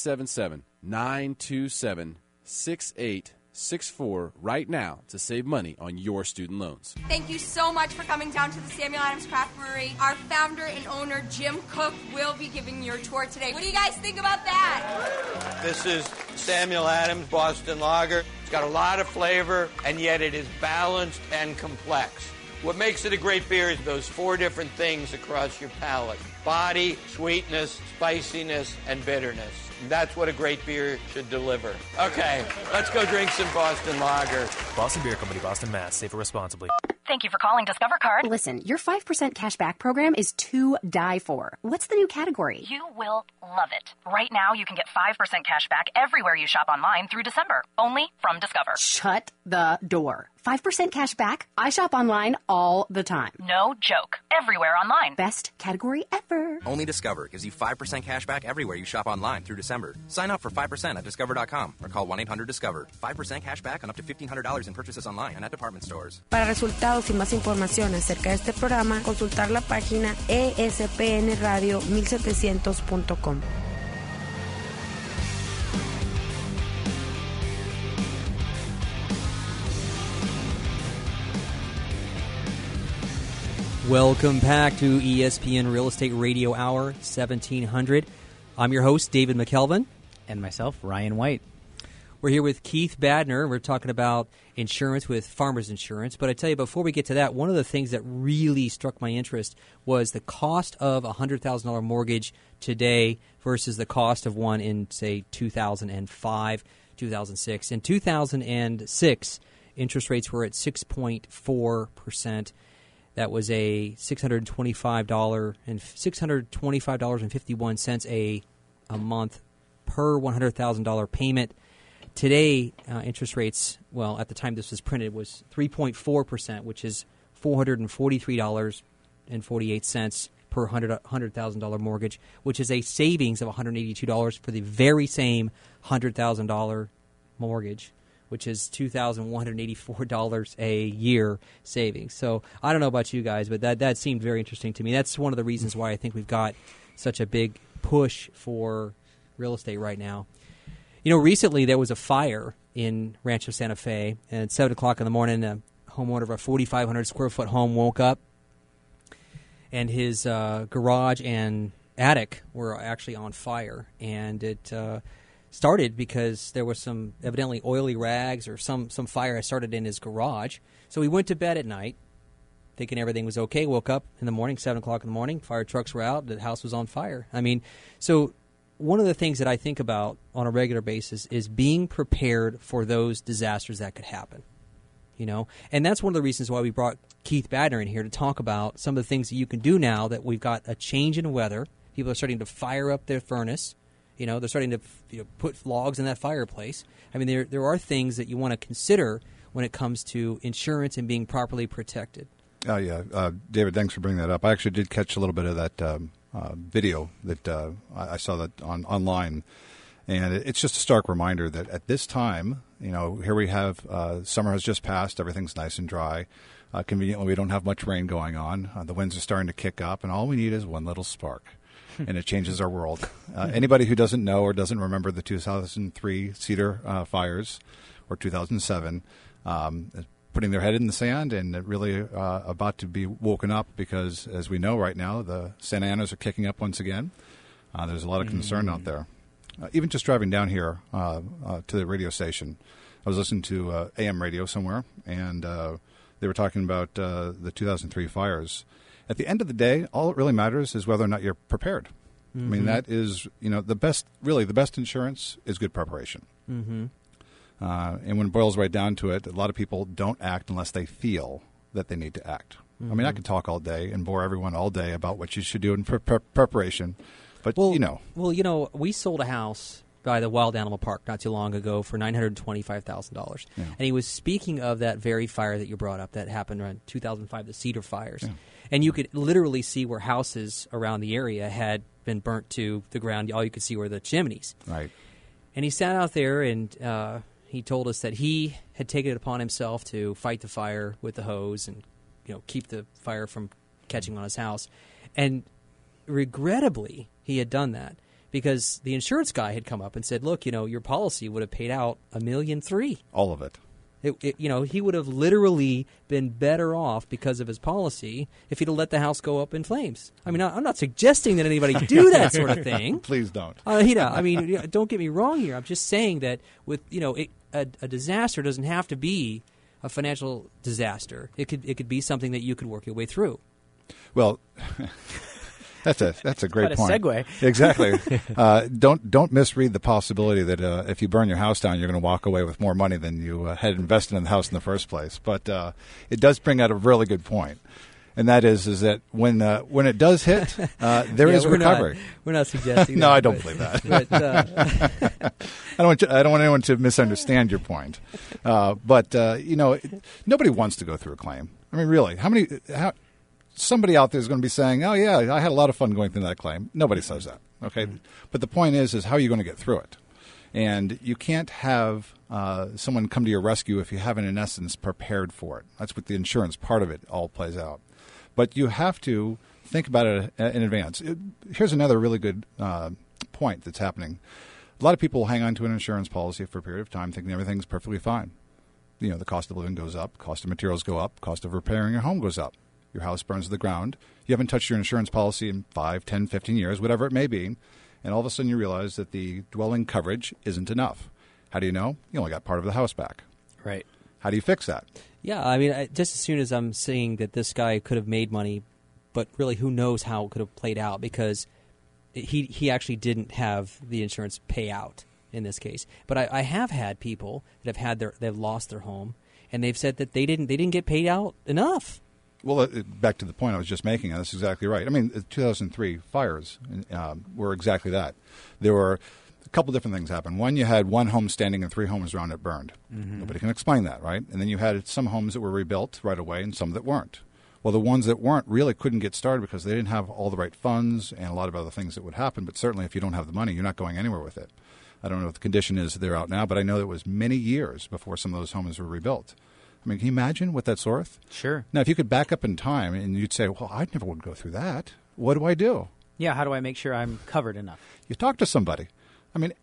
Speaker 6: 877-927-6864 right now to save money on your student loans.
Speaker 9: Thank you so much for coming down to the Samuel Adams Craft Brewery. Our founder and owner, Jim Cook, will be giving you a tour today. What do you guys think about that?
Speaker 10: This is Samuel Adams Boston Lager. It's got a lot of flavor, and yet it is balanced and complex. What makes it a great beer is those 4 different things across your palate. Body, sweetness, spiciness, and bitterness. And that's what a great beer should deliver. Okay, let's go drink some Boston Lager.
Speaker 11: Boston Beer Company, Boston, Mass. Safer responsibly.
Speaker 12: Thank you for calling Discover Card. Listen, your 5% cash back program is to die for. What's the new category?
Speaker 13: You will love it. Right now, you can get 5% cash back everywhere you shop online through December. Only from Discover.
Speaker 12: Shut the door. 5% cash back? I shop online all the time.
Speaker 13: No joke. Everywhere online.
Speaker 12: Best category ever.
Speaker 15: Only Discover gives you 5% cash back everywhere you shop online through December. Sign up for 5% at Discover.com or call 1-800-DISCOVER. 5% cash back on up to $1,500 in purchases online and at department stores.
Speaker 18: Para resultados y más información acerca de este programa, consultar la página espnradio1700.com.
Speaker 2: Welcome back to ESPN Real Estate Radio Hour 1700. I'm your host, David McKelvin.
Speaker 1: And myself, Ryan White.
Speaker 2: We're here with Keith Badner. We're talking about insurance with Farmers Insurance. But I tell you, before we get to that, one of the things that really struck my interest was the cost of a $100,000 mortgage today versus the cost of one in, say, 2005, 2006. In 2006, interest rates were at 6.4%. That was a $625.51 a month per $100,000 payment. Today, interest rates, well, at the time this was printed, was 3.4%, which is $443.48 per $100,000 mortgage, which is a savings of $182 for the very same $100,000 mortgage, which is $2,184 a year savings. So I don't know about you guys, but that seemed very interesting to me. That's one of the reasons why I think we've got such a big push for real estate right now. You know, recently there was a fire in Rancho Santa Fe, and at 7 o'clock in the morning, a homeowner of a 4,500-square-foot home woke up, and his garage and attic were actually on fire. And it started because there was some evidently oily rags or some fire had started in his garage. So he went to bed at night thinking everything was okay, woke up in the morning, 7 o'clock in the morning, fire trucks were out, the house was on fire. I mean, so one of the things that I think about on a regular basis is being prepared for those disasters that could happen, you know? And that's one of the reasons why we brought Keith Badner in here to talk about some of the things that you can do now that we've got a change in weather. People are starting to fire up their furnace. You know, they're starting to put logs in that fireplace. I mean, there are things that you want to consider when it comes to insurance and being properly protected.
Speaker 3: Oh, yeah. David, thanks for bringing that up. I actually did catch a little bit of that video that I saw that online. And it's just a stark reminder that at this time, you know, here we have summer has just passed. Everything's nice and dry. Conveniently, we don't have much rain going on. The winds are starting to kick up, and all we need is one little spark. And it changes our world. Anybody who doesn't know or doesn't remember the 2003 Cedar fires or 2007 is putting their head in the sand and really about to be woken up because, as we know right now, the Santa Anas are kicking up once again. There's a lot of concern out there. Even just driving down here to the radio station, I was listening to AM radio somewhere, and they were talking about the 2003 fires. At the end of the day, all it really matters is whether or not you're prepared. Mm-hmm. I mean, that is, you know, the best insurance is good preparation.
Speaker 2: Mm-hmm.
Speaker 3: And when it boils right down to it, a lot of people don't act unless they feel that they need to act. Mm-hmm. I mean, I could talk all day and bore everyone all day about what you should do in preparation, but, you know.
Speaker 2: Well, you know, we sold a house by the Wild Animal Park not too long ago for $925,000. Yeah. And he was speaking of that very fire that you brought up that happened around 2005, the Cedar fires. Yeah. And you could literally see where houses around the area had been burnt to the ground. All you could see were the chimneys.
Speaker 3: Right.
Speaker 2: And he sat out there and he told us that he had taken it upon himself to fight the fire with the hose and, you know, keep the fire from catching on his house. And regrettably, he had done that because the insurance guy had come up and said, look, you know, your policy would have paid out $1.3 million.
Speaker 3: All of it.
Speaker 2: You know, he would have literally been better off because of his policy if he'd have let the house go up in flames. I mean, I'm not suggesting that anybody do that sort of thing.
Speaker 3: Please don't.
Speaker 2: You know, I mean, don't get me wrong here. I'm just saying that with, you know, a disaster doesn't have to be a financial disaster. It could be something that you could work your way through.
Speaker 3: Well, that's a great
Speaker 1: Quite a
Speaker 3: point.
Speaker 1: segue.
Speaker 3: Exactly. Don't misread the possibility that if you burn your house down, you're going to walk away with more money than you had invested in the house in the first place. But it does bring out a really good point. And that is that when it does hit, there is recovery.
Speaker 2: We're not suggesting
Speaker 3: no,
Speaker 2: that.
Speaker 3: I don't believe that. I don't want anyone to misunderstand your point. But nobody wants to go through a claim. I mean, really, somebody out there is going to be saying, "Oh yeah, I had a lot of fun going through that claim." Nobody says that. Okay, but the point is how are you going to get through it? And you can't have someone come to your rescue if you haven't, in essence, prepared for it. That's what the insurance part of it all plays out. But you have to think about it in advance. Here's another really good point that's happening. A lot of people hang on to an insurance policy for a period of time thinking everything's perfectly fine. The cost of living goes up, cost of materials go up, cost of repairing your home goes up. Your house burns to the ground. You haven't touched your insurance policy in 5, 10, 15 years, whatever it may be. And all of a sudden you realize that the dwelling coverage isn't enough. How do you know? You only got part of the house back.
Speaker 2: Right.
Speaker 3: How do you fix that?
Speaker 2: Yeah, I mean, just as soon as I'm seeing that this guy could have made money, but really who knows how it could have played out because he actually didn't have the insurance pay out in this case. But I have had people that they've lost their home, and they've said that they didn't get paid out enough.
Speaker 3: Well, back to the point I was just making, and that's exactly right. I mean, the 2003 fires were exactly that. There were a couple different things happened. One, you had one home standing and 3 homes around it burned. Mm-hmm. Nobody can explain that, right? And then you had some homes that were rebuilt right away and some that weren't. Well, the ones that weren't really couldn't get started because they didn't have all the right funds and a lot of other things that would happen. But certainly if you don't have the money, you're not going anywhere with it. I don't know what the condition is they're out now, but I know it was many years before some of those homes were rebuilt. I mean, can you imagine what that's worth?
Speaker 1: Sure.
Speaker 3: Now, if you could back up in time and you'd say, well, I never would go through that. What do I do?
Speaker 1: Yeah, how do I make sure I'm covered enough?
Speaker 3: You talk to somebody. I mean,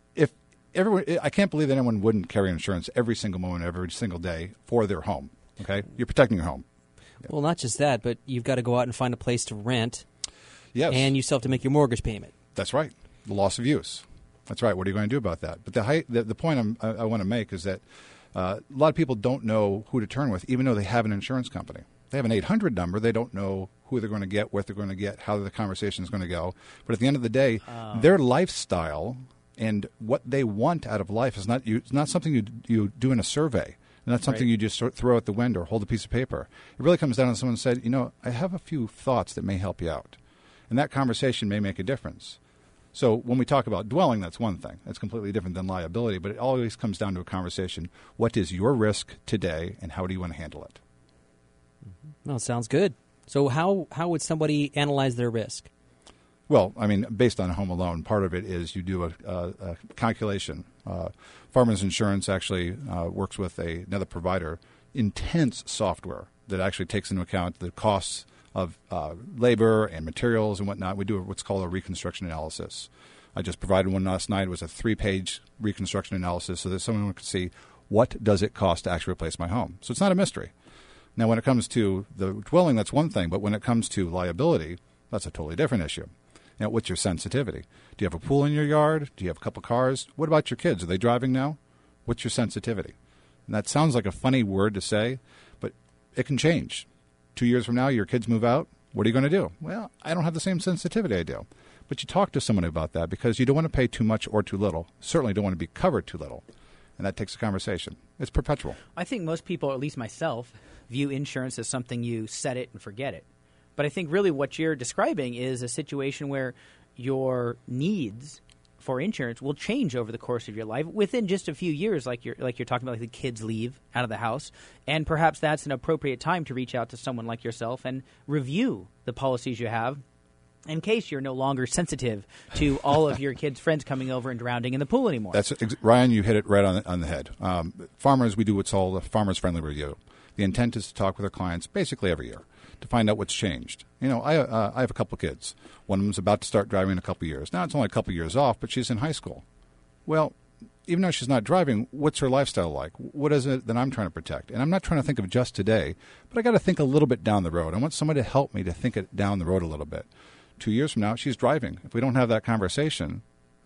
Speaker 3: I can't believe that anyone wouldn't carry insurance every single moment, every single day for their home. Okay? You're protecting your home.
Speaker 2: Well, not just that, but you've got to go out and find a place to rent.
Speaker 3: Yes.
Speaker 2: And you still have to make your mortgage payment.
Speaker 3: That's right. The loss of use. That's right. What are you going to do about that? But the point I want to make is that a lot of people don't know who to turn with, even though they have an insurance company. They have an 800 number. They don't know who they're going to get, what they're going to get, how the conversation is going to go. But at the end of the day, their lifestyle and what they want out of life is not something you do in a survey. Not something you just throw out the window or hold a piece of paper. It really comes down to someone said, I have a few thoughts that may help you out. And that conversation may make a difference. So when we talk about dwelling, that's one thing. That's completely different than liability. But it always comes down to a conversation. What is your risk today, and how do you want to handle it?
Speaker 2: Well, sounds good. So how would somebody analyze their risk?
Speaker 3: Well, I mean, based on home alone, part of it is you do a calculation. Farmers Insurance actually works with another provider, intense software that actually takes into account the costs of labor and materials and whatnot. We do what's called a reconstruction analysis. I just provided one last night. It was a 3-page reconstruction analysis so that someone could see what does it cost to actually replace my home. So it's not a mystery. Now, when it comes to the dwelling, that's one thing. But when it comes to liability, that's a totally different issue. Now, what's your sensitivity? Do you have a pool in your yard? Do you have a couple cars? What about your kids? Are they driving now? What's your sensitivity? And that sounds like a funny word to say, but it can change. 2 years from now, your kids move out. What are you going to do? Well, I don't have the same sensitivity I do. But you talk to someone about that because you don't want to pay too much or too little. Certainly don't want to be covered too little. And that takes a conversation. It's perpetual.
Speaker 1: I think most people, at least myself, view insurance as something you set it and forget it. But I think really what you're describing is a situation where your needs for insurance will change over the course of your life within just a few years, like you're talking about, like the kids leave out of the house. And perhaps that's an appropriate time to reach out to someone like yourself and review the policies you have in case you're no longer sensitive to all of your kids' friends coming over and drowning in the pool anymore.
Speaker 3: Ryan, you hit it right on the head. Farmers, we do what's called a farmers-friendly review. The intent is to talk with our clients basically every year to find out what's changed. I have a couple of kids. One of them's about to start driving in a couple of years. Now, it's only a couple of years off, but she's in high school. Well, even though she's not driving, what's her lifestyle like? What is it that I'm trying to protect? And I'm not trying to think of just today, but I got to think a little bit down the road. I want somebody to help me to think it down the road a little bit. 2 years from now, she's driving. If we don't have that conversation,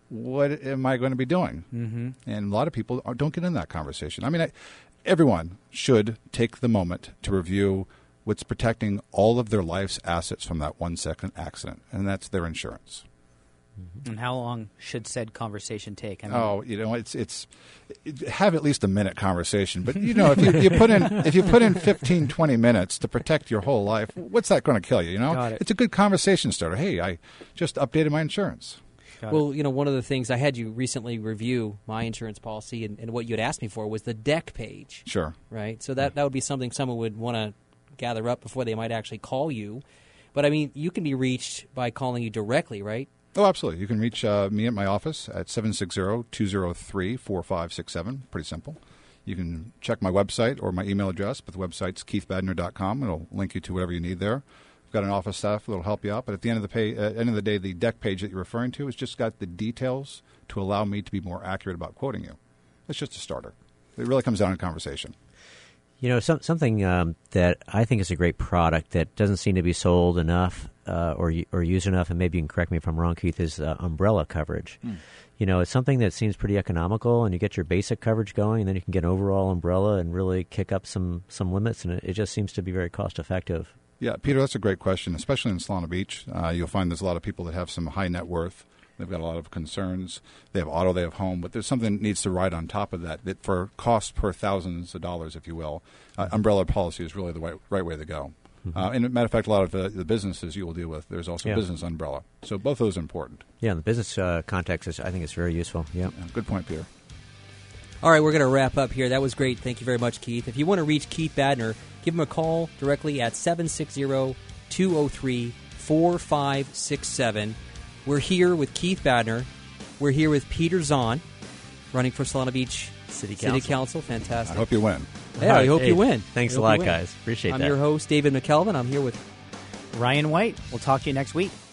Speaker 3: what am I going to be doing?
Speaker 1: Mm-hmm.
Speaker 3: And a lot of people don't get in that conversation. I mean, everyone should take the moment to review what's protecting all of their life's assets from that 1-second accident, and that's their insurance.
Speaker 1: And how long should said conversation take? I mean,
Speaker 3: it's have at least a minute conversation. But if you put in 15, 20 minutes to protect your whole life, what's that going to kill you?
Speaker 1: Got it.
Speaker 3: It's a good conversation starter. Hey, I just updated my insurance.
Speaker 2: Well, one of the things I had you recently review my insurance policy, and what you had asked me for was the deck page.
Speaker 3: Sure.
Speaker 2: Right. So that would be something someone would want to gather up before they might actually call you. But I mean, you can be reached by calling you directly, right?
Speaker 3: Oh, absolutely. You can reach me at my office at 760-203-4567. Pretty simple. You can check my website or my email address, but the website's keithbadner.com. It'll link you to whatever you need there. We've got an office staff that'll help you out. But at the end of the day, the deck page that you're referring to has just got the details to allow me to be more accurate about quoting you. It's just a starter. It really comes down to conversation.
Speaker 4: Something that I think is a great product that doesn't seem to be sold enough or used enough, and maybe you can correct me if I'm wrong, Keith, is umbrella coverage. It's something that seems pretty economical, and you get your basic coverage going, and then you can get an overall umbrella and really kick up some limits, and it just seems to be very cost effective.
Speaker 3: Yeah, Peter, that's a great question, especially in Solana Beach. You'll find there's a lot of people that have some high net worth. They've got a lot of concerns. They have auto, they have home, but there's something that needs to ride on top of that for cost per thousands of dollars, if you will. Umbrella policy is really the right way to go. And as a matter of fact, a lot of the businesses you will deal with, there's also business umbrella. So both of those are important.
Speaker 4: Yeah, in the business context, I think it's very useful. Yeah.
Speaker 3: Good point, Peter.
Speaker 2: All right, we're going to wrap up here. That was great. Thank you very much, Keith. If you want to reach Keith Badner, give him a call directly at 760-203-4567. We're here with Keith Badner. We're here with Peter Zahn, running for Solana Beach City Council. Fantastic.
Speaker 3: I hope you win.
Speaker 2: Yeah, I hope you win.
Speaker 4: Thanks a lot, guys. Appreciate that.
Speaker 2: I'm your host, David McKelvin. I'm here with
Speaker 1: Ryan White. We'll talk to you next week.